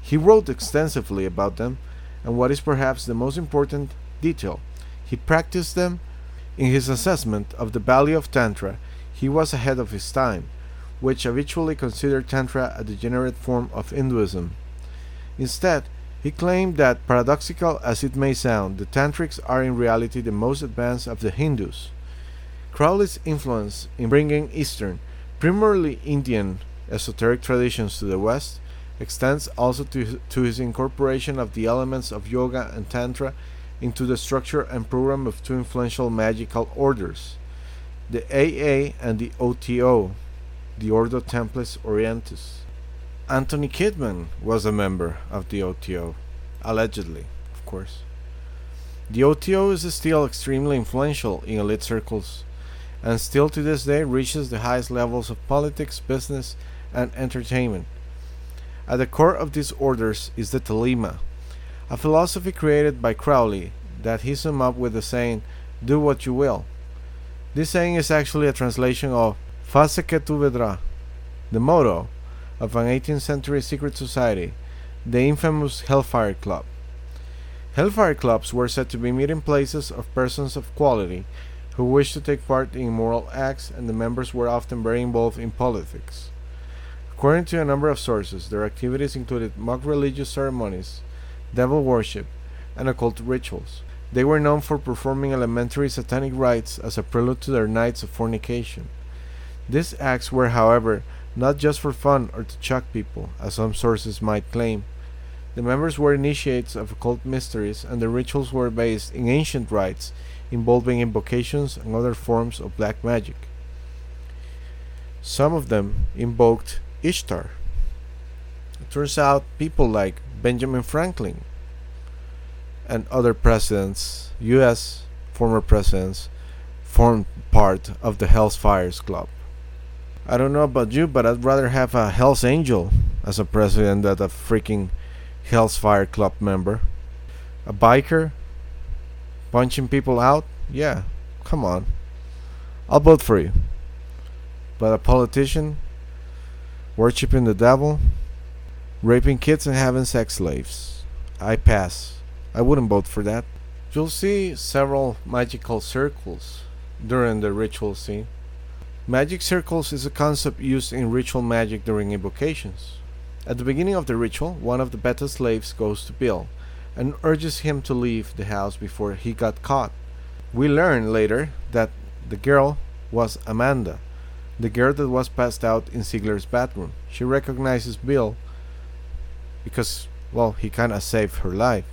He wrote extensively about them, and what is perhaps the most important detail, he practiced them. In his assessment of the value of Tantra, he was ahead of his time, which habitually considered Tantra a degenerate form of Hinduism. Instead, he claimed that, paradoxical as it may sound, the Tantrics are in reality the most advanced of the Hindus. Crowley's influence in bringing Eastern, primarily Indian, esoteric traditions to the West extends also to his, to his incorporation of the elements of yoga and Tantra into the structure and program of two influential magical orders, the A A and the O T O, the Ordo Templis Orientis. Anthony Kidman was a member of the O T O, allegedly, of course. The O T O is still extremely influential in elite circles, and still to this day reaches the highest levels of politics, business, and entertainment. At the core of these orders is the Telema, a philosophy created by Crowley that he summed up with the saying, "Do what you will." This saying is actually a translation of "Faça que tu vedrás," the motto of an eighteenth century secret society, the infamous Hellfire Club. Hellfire Clubs were said to be meeting places of persons of quality who wished to take part in immoral acts, and the members were often very involved in politics. According to a number of sources, their activities included mock religious ceremonies, devil worship, and occult rituals. They were known for performing elementary satanic rites as a prelude to their nights of fornication. These acts were, however, not just for fun or to shock people, as some sources might claim. The members were initiates of occult mysteries, and the rituals were based in ancient rites involving invocations and other forms of black magic. Some of them invoked Ishtar. It turns out people like Benjamin Franklin and other presidents, U S former presidents, formed part of the Hellfire Club. I don't know about you, but I'd rather have a Hell's Angel as a president than a freaking Hellfire Club member. A biker punching people out? Yeah, come on. I'll vote for you. But a politician worshipping the devil, raping kids and having sex slaves? I pass. I wouldn't vote for that. You'll see several magical circles during the ritual scene. Magic circles is a concept used in ritual magic during invocations. At the beginning of the ritual, one of the beta slaves goes to Bill and urges him to leave the house before he got caught. We learn later that the girl was Amanda, the girl that was passed out in Ziegler's bathroom. She recognizes Bill because, well, he kinda saved her life.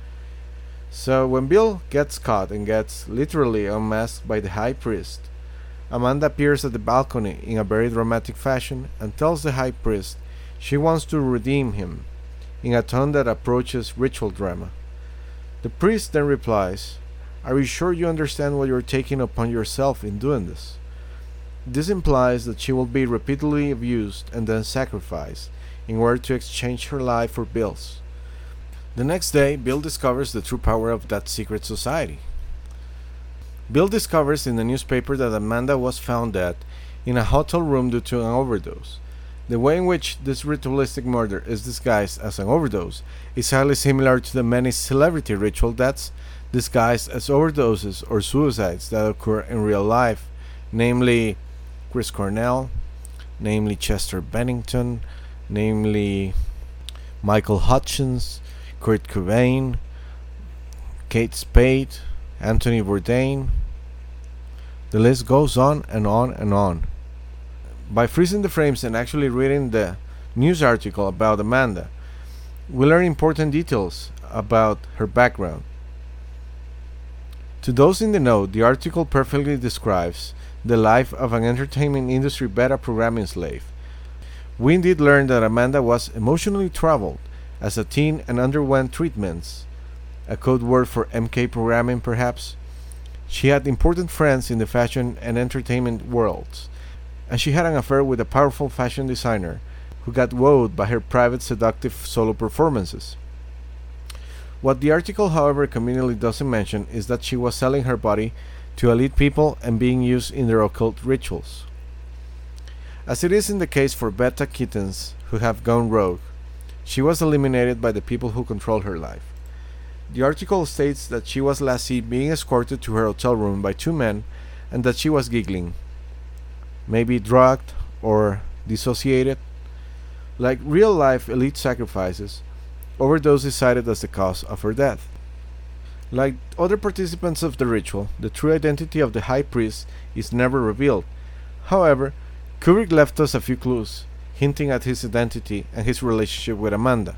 So when Bill gets caught and gets literally unmasked by the high priest, Amanda appears at the balcony in a very dramatic fashion and tells the high priest she wants to redeem him, in a tone that approaches ritual drama. The priest then replies, "Are you sure you understand what you're taking upon yourself in doing this?" This implies that she will be repeatedly abused and then sacrificed in order to exchange her life for Bill's. The next day, Bill discovers the true power of that secret society. Bill discovers in the newspaper that Amanda was found dead in a hotel room due to an overdose. The way in which this ritualistic murder is disguised as an overdose is highly similar to the many celebrity ritual deaths disguised as overdoses or suicides that occur in real life, namely Chris Cornell, namely Chester Bennington, namely Michael Hutchins, Kurt Cobain, Kate Spade, Anthony Bourdain. The list goes on and on and on. By freezing the frames and actually reading the news article about Amanda, we learn important details about her background. To those in the know, the article perfectly describes the life of an entertainment industry beta programming slave. We indeed learn that Amanda was emotionally troubled as a teen and underwent treatments, a code word for M K programming perhaps. She had important friends in the fashion and entertainment worlds, and she had an affair with a powerful fashion designer who got wowed by her private seductive solo performances. What the article, however, conveniently doesn't mention is that she was selling her body to elite people and being used in their occult rituals. As it is in the case for beta kittens who have gone rogue, She was eliminated by the people who control her life. The article states that she was last seen being escorted to her hotel room by two men and that she was giggling. Maybe drugged or dissociated. Like real-life elite sacrifices, overdose is cited as the cause of her death. Like other participants of the ritual, the true identity of the high priest is never revealed. However, Kubrick left us a few clues, hinting at his identity and his relationship with Amanda.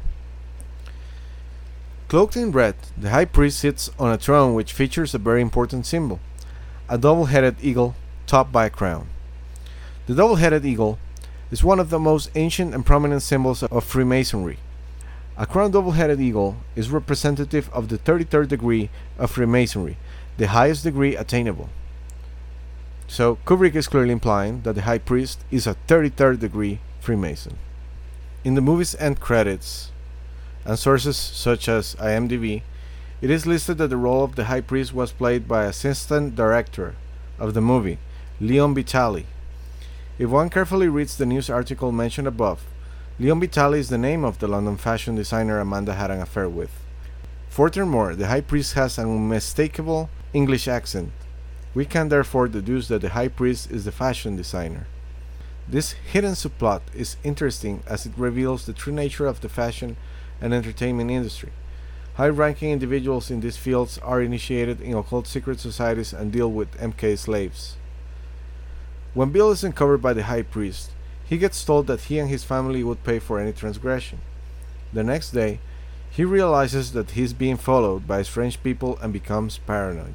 Cloaked in red, the high priest sits on a throne which features a very important symbol, a double-headed eagle topped by a crown. The double-headed eagle is one of the most ancient and prominent symbols of Freemasonry. A crowned double-headed eagle is representative of the thirty-third degree of Freemasonry, the highest degree attainable. So Kubrick is clearly implying that the high priest is a thirty-third degree Freemason. In the movie's end credits, and sources such as IMDb, it is listed that the role of the high priest was played by assistant director of the movie, Leon Vitali. If one carefully reads the news article mentioned above, Leon Vitali is the name of the London fashion designer Amanda had an affair with. Furthermore, the high priest has an unmistakable English accent. We can therefore deduce that the high priest is the fashion designer. This hidden subplot is interesting as it reveals the true nature of the fashion and entertainment industry. High-ranking individuals in these fields are initiated in occult secret societies and deal with M K slaves. When Bill is uncovered by the high priest, he gets told that he and his family would pay for any transgression. The next day, he realizes that he is being followed by strange people and becomes paranoid.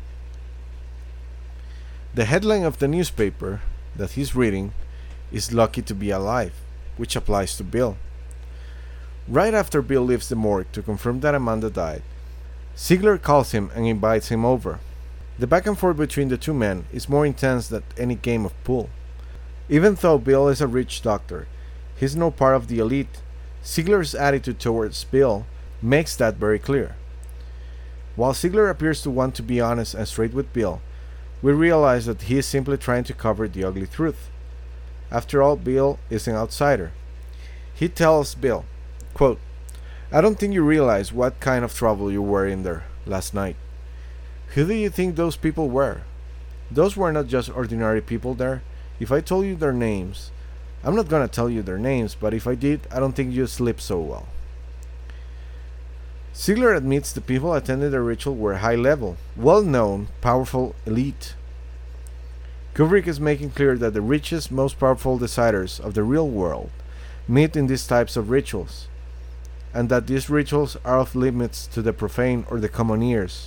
The headline of the newspaper that he's reading is "Lucky to be alive," which applies to Bill. Right after Bill leaves the morgue to confirm that Amanda died, Ziegler calls him and invites him over. The back and forth between the two men is more intense than any game of pool. Even though Bill is a rich doctor, he's no part of the elite. Ziegler's attitude towards Bill makes that very clear. While Ziegler appears to want to be honest and straight with Bill, we realize that he is simply trying to cover the ugly truth. After all, Bill is an outsider. He tells Bill, quote, "I don't think you realize what kind of trouble you were in there last night. Who do you think those people were? Those were not just ordinary people there. If I told you their names, I'm not gonna tell you their names, but if I did, I don't think you'd sleep so well." Ziegler admits the people attending the ritual were high level, well-known, powerful elite. Kubrick is making clear that the richest, most powerful deciders of the real world meet in these types of rituals, and that these rituals are off limits to the profane or the common ears.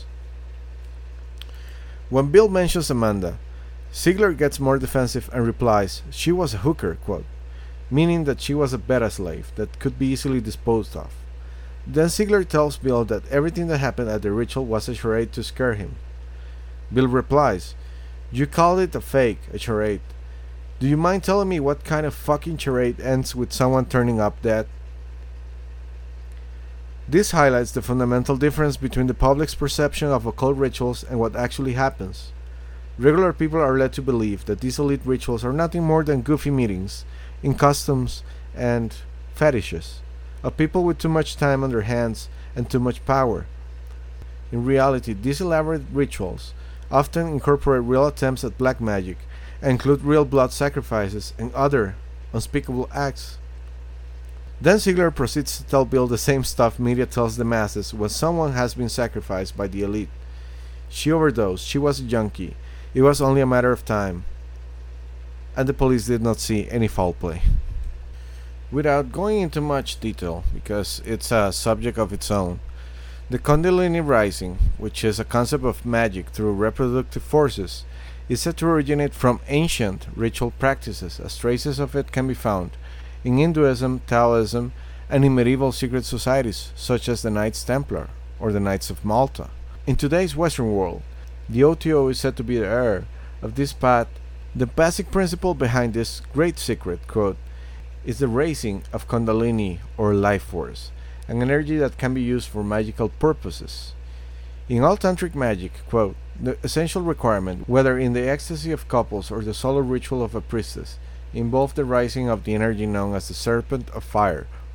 When Bill mentions Amanda, Ziegler gets more defensive and replies, "She was a hooker," quote, meaning that she was a beta slave that could be easily disposed of. Then Ziegler tells Bill that everything that happened at the ritual was a charade to scare him. Bill replies, "You called it a fake, a charade. Do you mind telling me what kind of fucking charade ends with someone turning up dead?" This highlights the fundamental difference between the public's perception of occult rituals and what actually happens. Regular people are led to believe that these elite rituals are nothing more than goofy meetings in customs and fetishes of people with too much time on their hands and too much power. In reality, these elaborate rituals often incorporate real attempts at black magic and include real blood sacrifices and other unspeakable acts. Then Ziegler proceeds to tell Bill the same stuff media tells the masses when someone has been sacrificed by the elite. She overdosed, she was a junkie, it was only a matter of time, and the police did not see any foul play. Without going into much detail, because it's a subject of its own, the Kundalini Rising, which is a concept of magic through reproductive forces, is said to originate from ancient ritual practices, as traces of it can be found in Hinduism, Taoism, and in medieval secret societies such as the Knights Templar or the Knights of Malta. In today's Western world, the O T O is said to be the heir of this path. The basic principle behind this great secret, quote, is the raising of Kundalini or life force, an energy that can be used for magical purposes. In all tantric magic, quote, the essential requirement, whether in the ecstasy of couples or the solo ritual of a priestess, involve the rising of the energy known as the serpent of fire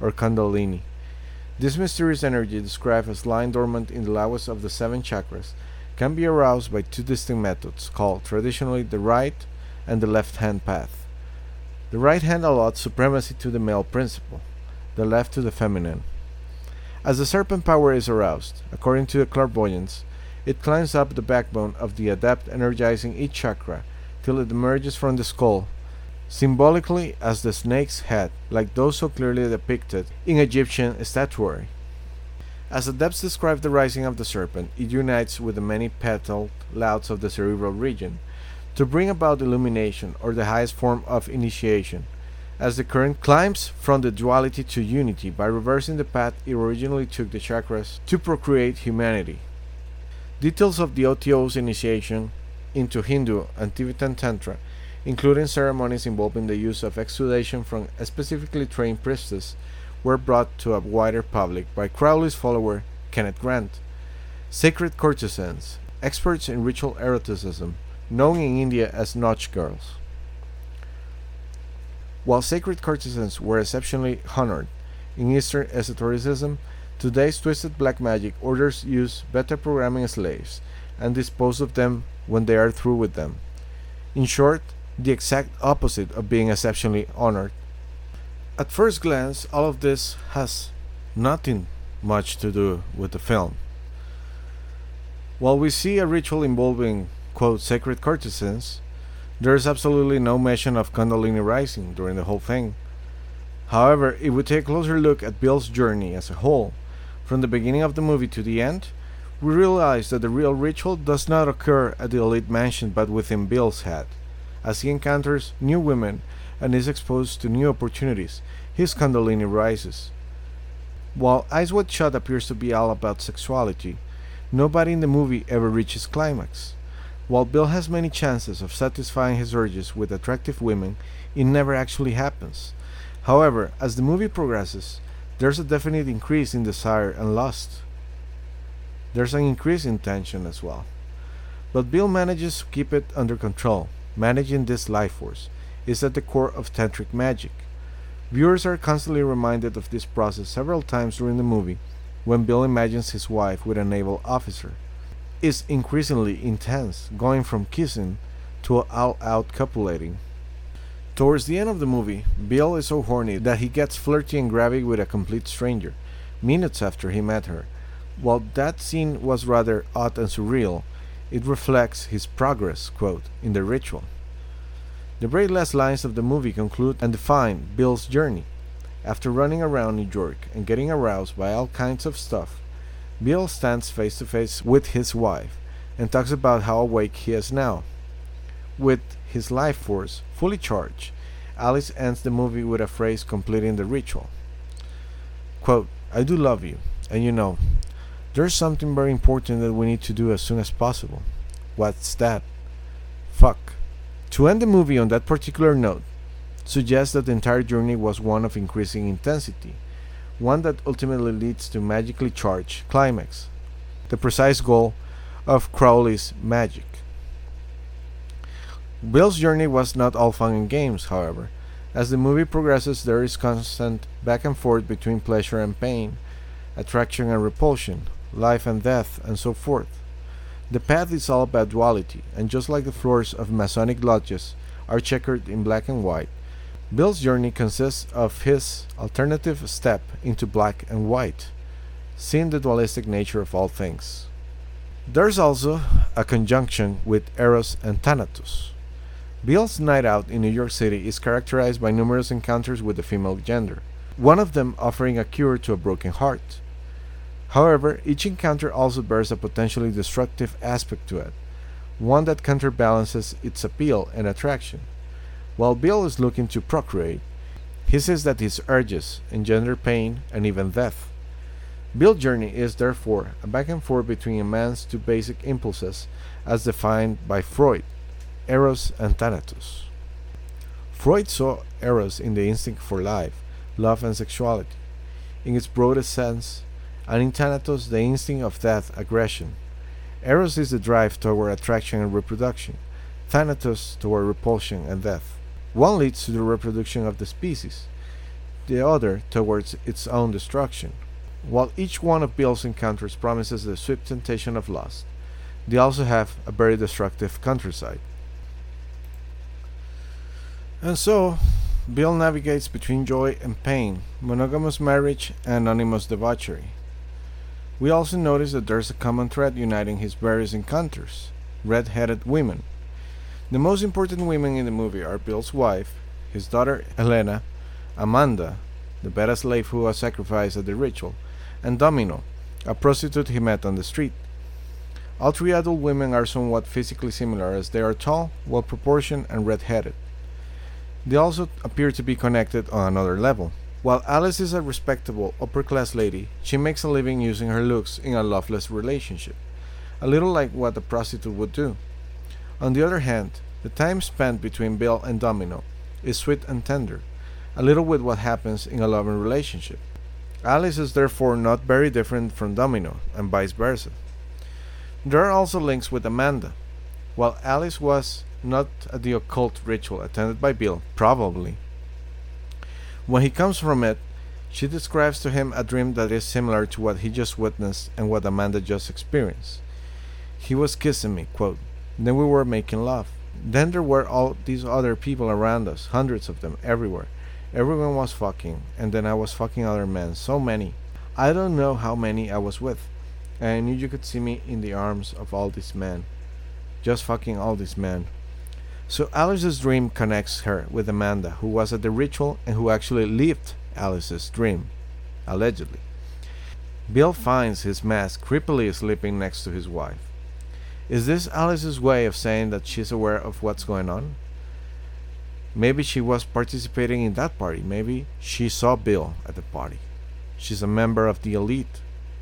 or Kundalini. This mysterious energy, described as lying dormant in the lowest of the seven chakras, can be aroused by two distinct methods, called traditionally the right and the left hand path. The right hand allots supremacy to the male principle, the left to the feminine. As the serpent power is aroused, according to the clairvoyants, it climbs up the backbone of the adept, energizing each chakra till it emerges from the skull, symbolically as the snake's head, like those so clearly depicted in Egyptian statuary. As adepts describe the rising of the serpent, it unites with the many petaled louds of the cerebral region to bring about illumination, or the highest form of initiation, as the current climbs from the duality to unity by reversing the path it originally took the chakras to procreate humanity. Details of the O T O's initiation into Hindu and Tibetan Tantra, including ceremonies involving the use of exudation from a specifically trained priestess, were brought to a wider public by Crowley's follower Kenneth Grant. Sacred courtesans, experts in ritual eroticism, known in India as Noch girls. While sacred courtesans were exceptionally honored in Eastern esotericism, today's twisted black magic orders use beta programming slaves and dispose of them when they are through with them. In short, the exact opposite of being exceptionally honored. At first glance, all of this has nothing much to do with the film. While we see a ritual involving, quote, sacred courtesans, there is absolutely no mention of Kundalini rising during the whole thing. However, if we take a closer look at Bill's journey as a whole, from the beginning of the movie to the end, we realize that the real ritual does not occur at the elite mansion but within Bill's head. As he encounters new women and is exposed to new opportunities, his Kundalini rises. While Eyes Wide Shut appears to be all about sexuality, nobody in the movie ever reaches climax. While Bill has many chances of satisfying his urges with attractive women, it never actually happens. However, as the movie progresses, there's a definite increase in desire and lust. There's an increase in tension as well. But Bill manages to keep it under control. Managing this life force is at the core of tantric magic. Viewers are constantly reminded of this process several times during the movie when Bill imagines his wife with a naval officer. It's increasingly intense, going from kissing to all-out copulating. Towards the end of the movie, Bill is so horny that he gets flirty and grabby with a complete stranger, minutes after he met her. While that scene was rather odd and surreal, it reflects his progress, quote, in the ritual. The very last lines of the movie conclude and define Bill's journey. After running around New York and getting aroused by all kinds of stuff, Bill stands face to face with his wife and talks about how awake he is now. With his life force fully charged, Alice ends the movie with a phrase completing the ritual. Quote, I do love you, and you know, there's something very important that we need to do as soon as possible. What's that? Fuck. To end the movie on that particular note suggests that the entire journey was one of increasing intensity, one that ultimately leads to magically charged climax, the precise goal of Crowley's magic. Bill's journey was not all fun and games, however. As the movie progresses, there is constant back and forth between pleasure and pain, attraction and repulsion, life and death, and so forth. The path is all about duality, and just like the floors of Masonic lodges are checkered in black and white, Bill's journey consists of his alternative step into black and white, seeing the dualistic nature of all things. There's also a conjunction with Eros and Thanatos. Bill's night out in New York City is characterized by numerous encounters with the female gender, one of them offering a cure to a broken heart. However, each encounter also bears a potentially destructive aspect to it, one that counterbalances its appeal and attraction. While Bill is looking to procreate, he says that his urges engender pain and even death. Bill's journey is therefore a back and forth between a man's two basic impulses as defined by Freud, Eros and Thanatos. Freud saw Eros in the instinct for life, love and sexuality, in its broadest sense, and in Thanatos the instinct of death, aggression. Eros is the drive toward attraction and reproduction, Thanatos toward repulsion and death. One leads to the reproduction of the species, the other towards its own destruction. While each one of Bill's encounters promises the sweet temptation of lust, they also have a very destructive counterside. And so, Bill navigates between joy and pain, monogamous marriage and anonymous debauchery. We also notice that there's a common thread uniting his various encounters: red-headed women. The most important women in the movie are Bill's wife, his daughter Elena, Amanda, the beta slave who was sacrificed at the ritual, and Domino, a prostitute he met on the street. All three adult women are somewhat physically similar, as they are tall, well-proportioned, and red-headed. They also appear to be connected on another level. While Alice is a respectable, upper-class lady, she makes a living using her looks in a loveless relationship, a little like what a prostitute would do. On the other hand, the time spent between Bill and Domino is sweet and tender, a little with what happens in a loving relationship. Alice is therefore not very different from Domino, and vice versa. There are also links with Amanda. While Alice was not at the occult ritual attended by Bill, probably, when he comes from it, she describes to him a dream that is similar to what he just witnessed and what Amanda just experienced. He was kissing me, quote, then we were making love. Then there were all these other people around us, hundreds of them, everywhere. Everyone was fucking, and then I was fucking other men, so many. I don't know how many I was with, and I knew you could see me in the arms of all these men. Just fucking all these men. So Alice's dream connects her with Amanda, who was at the ritual and who actually lived Alice's dream, allegedly. Bill finds his mask creepily sleeping next to his wife. Is this Alice's way of saying that she's aware of what's going on? Maybe she was participating in that party. Maybe she saw Bill at the party. She's a member of the elite.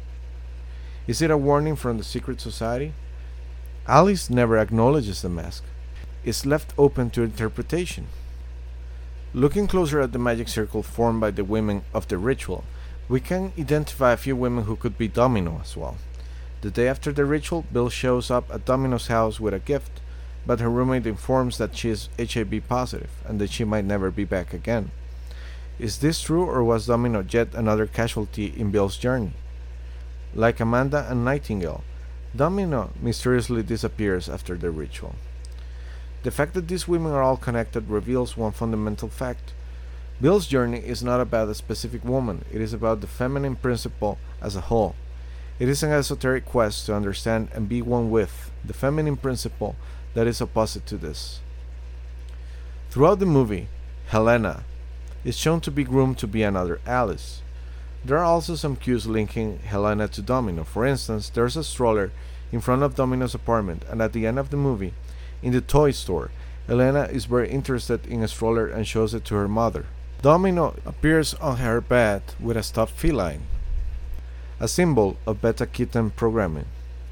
Is it a warning from the secret society? Alice never acknowledges the mask. It's left open to interpretation. Looking closer at the magic circle formed by the women of the ritual, we can identify a few women who could be Domino as well. The day after the ritual, Bill shows up at Domino's house with a gift, but her roommate informs that she is H I V positive and that she might never be back again. Is this true, or was Domino yet another casualty in Bill's journey? Like Amanda and Nightingale, Domino mysteriously disappears after the ritual. The fact that these women are all connected reveals one fundamental fact. Bill's journey is not about a specific woman, it is about the feminine principle as a whole. It is an esoteric quest to understand and be one with the feminine principle that is opposite to this. Throughout the movie, Helena is shown to be groomed to be another Alice. There are also some cues linking Helena to Domino. For instance, there's a stroller in front of Domino's apartment, and at the end of the movie, in the toy store, Helena is very interested in a stroller and shows it to her mother. Domino appears on her bed with a stuffed feline, a symbol of beta kitten programming.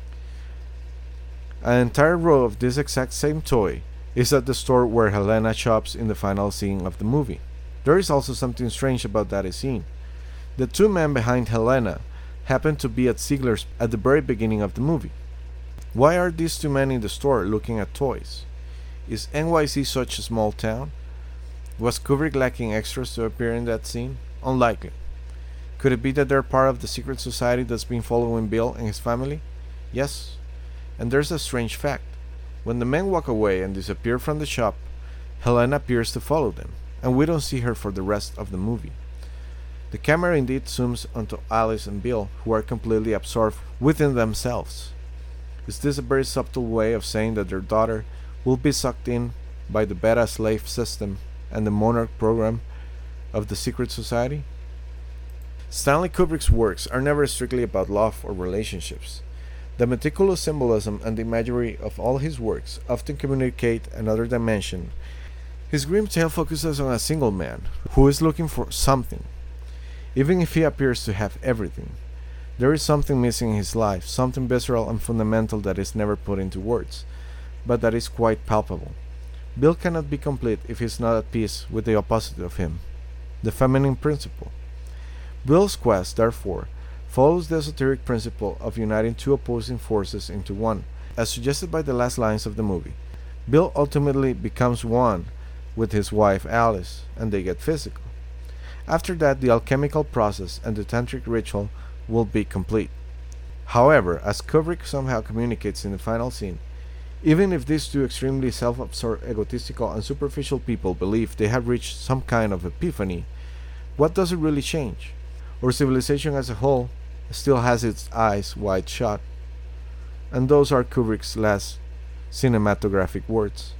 An entire row of this exact same toy is at the store where Helena shops in the final scene of the movie. There is also something strange about that scene. The two men behind Helena happen to be at Ziegler's at the very beginning of the movie. Why are these two men in the store looking at toys? Is N Y C such a small town? Was Kubrick lacking extras to appear in that scene? Unlikely. Could it be that they're part of the secret society that's been following Bill and his family? Yes. And there's a strange fact. When the men walk away and disappear from the shop, Helena appears to follow them, and we don't see her for the rest of the movie. The camera indeed zooms onto Alice and Bill, who are completely absorbed within themselves. Is this a very subtle way of saying that their daughter will be sucked in by the beta slave system and the monarch program of the secret society? Stanley Kubrick's works are never strictly about love or relationships. The meticulous symbolism and imagery of all his works often communicate another dimension. His grim tale focuses on a single man who is looking for something. Even if he appears to have everything, there is something missing in his life, something visceral and fundamental that is never put into words, but that is quite palpable. Bill cannot be complete if he is not at peace with the opposite of him, the feminine principle. Bill's quest, therefore, follows the esoteric principle of uniting two opposing forces into one. As suggested by the last lines of the movie, Bill ultimately becomes one with his wife Alice, and they get physical. After that, the alchemical process and the tantric ritual will be complete. However, as Kubrick somehow communicates in the final scene, even if these two extremely self-absorbed, egotistical, and superficial people believe they have reached some kind of epiphany, what does it really change? Our civilization as a whole still has its eyes wide shut. And those are Kubrick's last cinematographic words.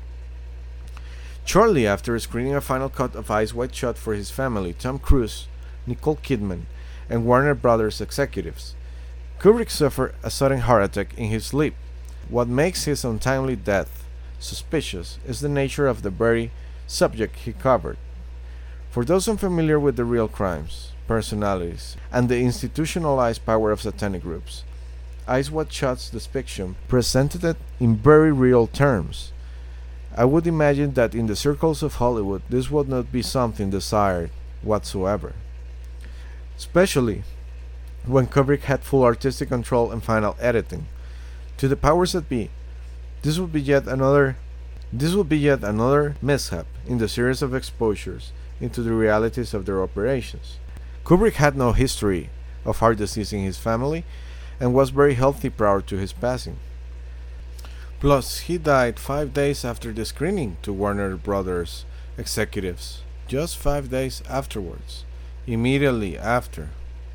Shortly after screening a final cut of Eyes Wide Shut for his family, Tom Cruise, Nicole Kidman, and Warner Brothers executives, Kubrick suffered a sudden heart attack in his sleep. What makes his untimely death suspicious is the nature of the very subject he covered. For those unfamiliar with the real crimes, personalities, and the institutionalized power of satanic groups, Eyes Wide Shut's depiction presented it in very real terms. I would imagine that in the circles of Hollywood this would not be something desired whatsoever, especially when Kubrick had full artistic control and final editing. To the powers that be, this would be yet another this would be yet another mishap in the series of exposures into the realities of their operations. Kubrick had no history of heart disease in his family and was very healthy prior to his passing. Plus, he died five days after the screening to Warner Brothers executives, just five days afterwards, immediately after.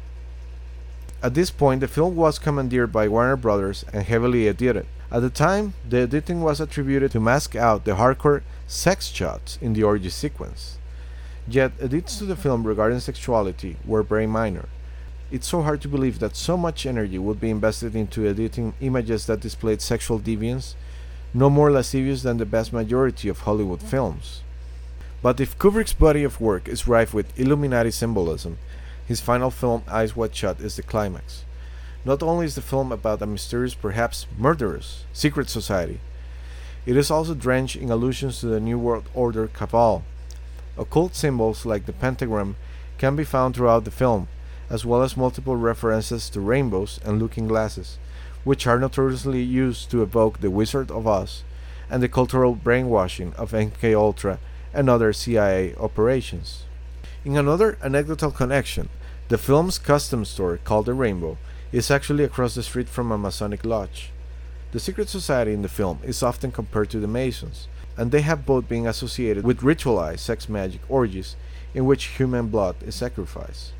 At this point, the film was commandeered by Warner Brothers and heavily edited. At the time, the editing was attributed to mask out the hardcore sex shots in the orgy sequence. Yet, edits to the film regarding sexuality were very minor. It's so hard to believe that so much energy would be invested into editing images that displayed sexual deviance, no more lascivious than the vast majority of Hollywood films. But if Kubrick's body of work is rife with Illuminati symbolism, his final film, Eyes Wide Shut, is the climax. Not only is the film about a mysterious, perhaps murderous, secret society, it is also drenched in allusions to the New World Order cabal. Occult symbols like the pentagram can be found throughout the film, as well as multiple references to rainbows and looking glasses, which are notoriously used to evoke the Wizard of Oz and the cultural brainwashing of M K Ultra and other C I A operations. In another anecdotal connection, the film's custom store, called the Rainbow, is actually across the street from a Masonic lodge. The secret society in the film is often compared to the Masons, and they have both been associated with ritualized sex magic orgies in which human blood is sacrificed.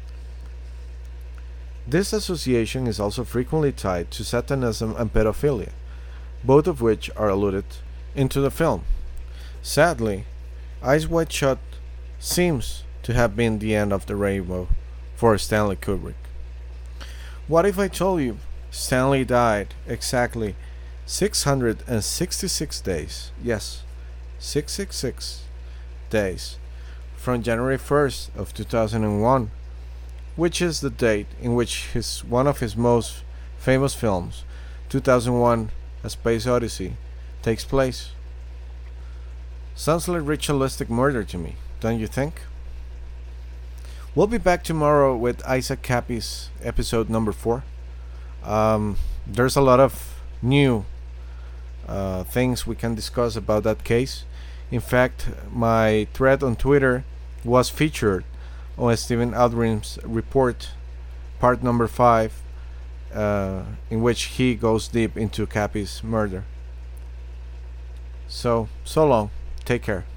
This association is also frequently tied to Satanism and pedophilia, both of which are alluded into the film. Sadly, Eyes Wide Shut seems to have been the end of the rainbow for Stanley Kubrick. What if I told you Stanley died exactly six hundred sixty-six days, yes, six hundred sixty-six days, from January first of two thousand one, which is the date in which his one of his most famous films, two thousand one A Space Odyssey, takes place? Sounds like ritualistic murder to me, don't you think? We'll be back tomorrow with Isaac Cappy's episode number four. Um, there's a lot of new uh, things we can discuss about that case. In fact, my thread on Twitter was featured on Stephen Aldrin's report, part number five, uh, in which he goes deep into Cappy's murder. So, so long. Take care.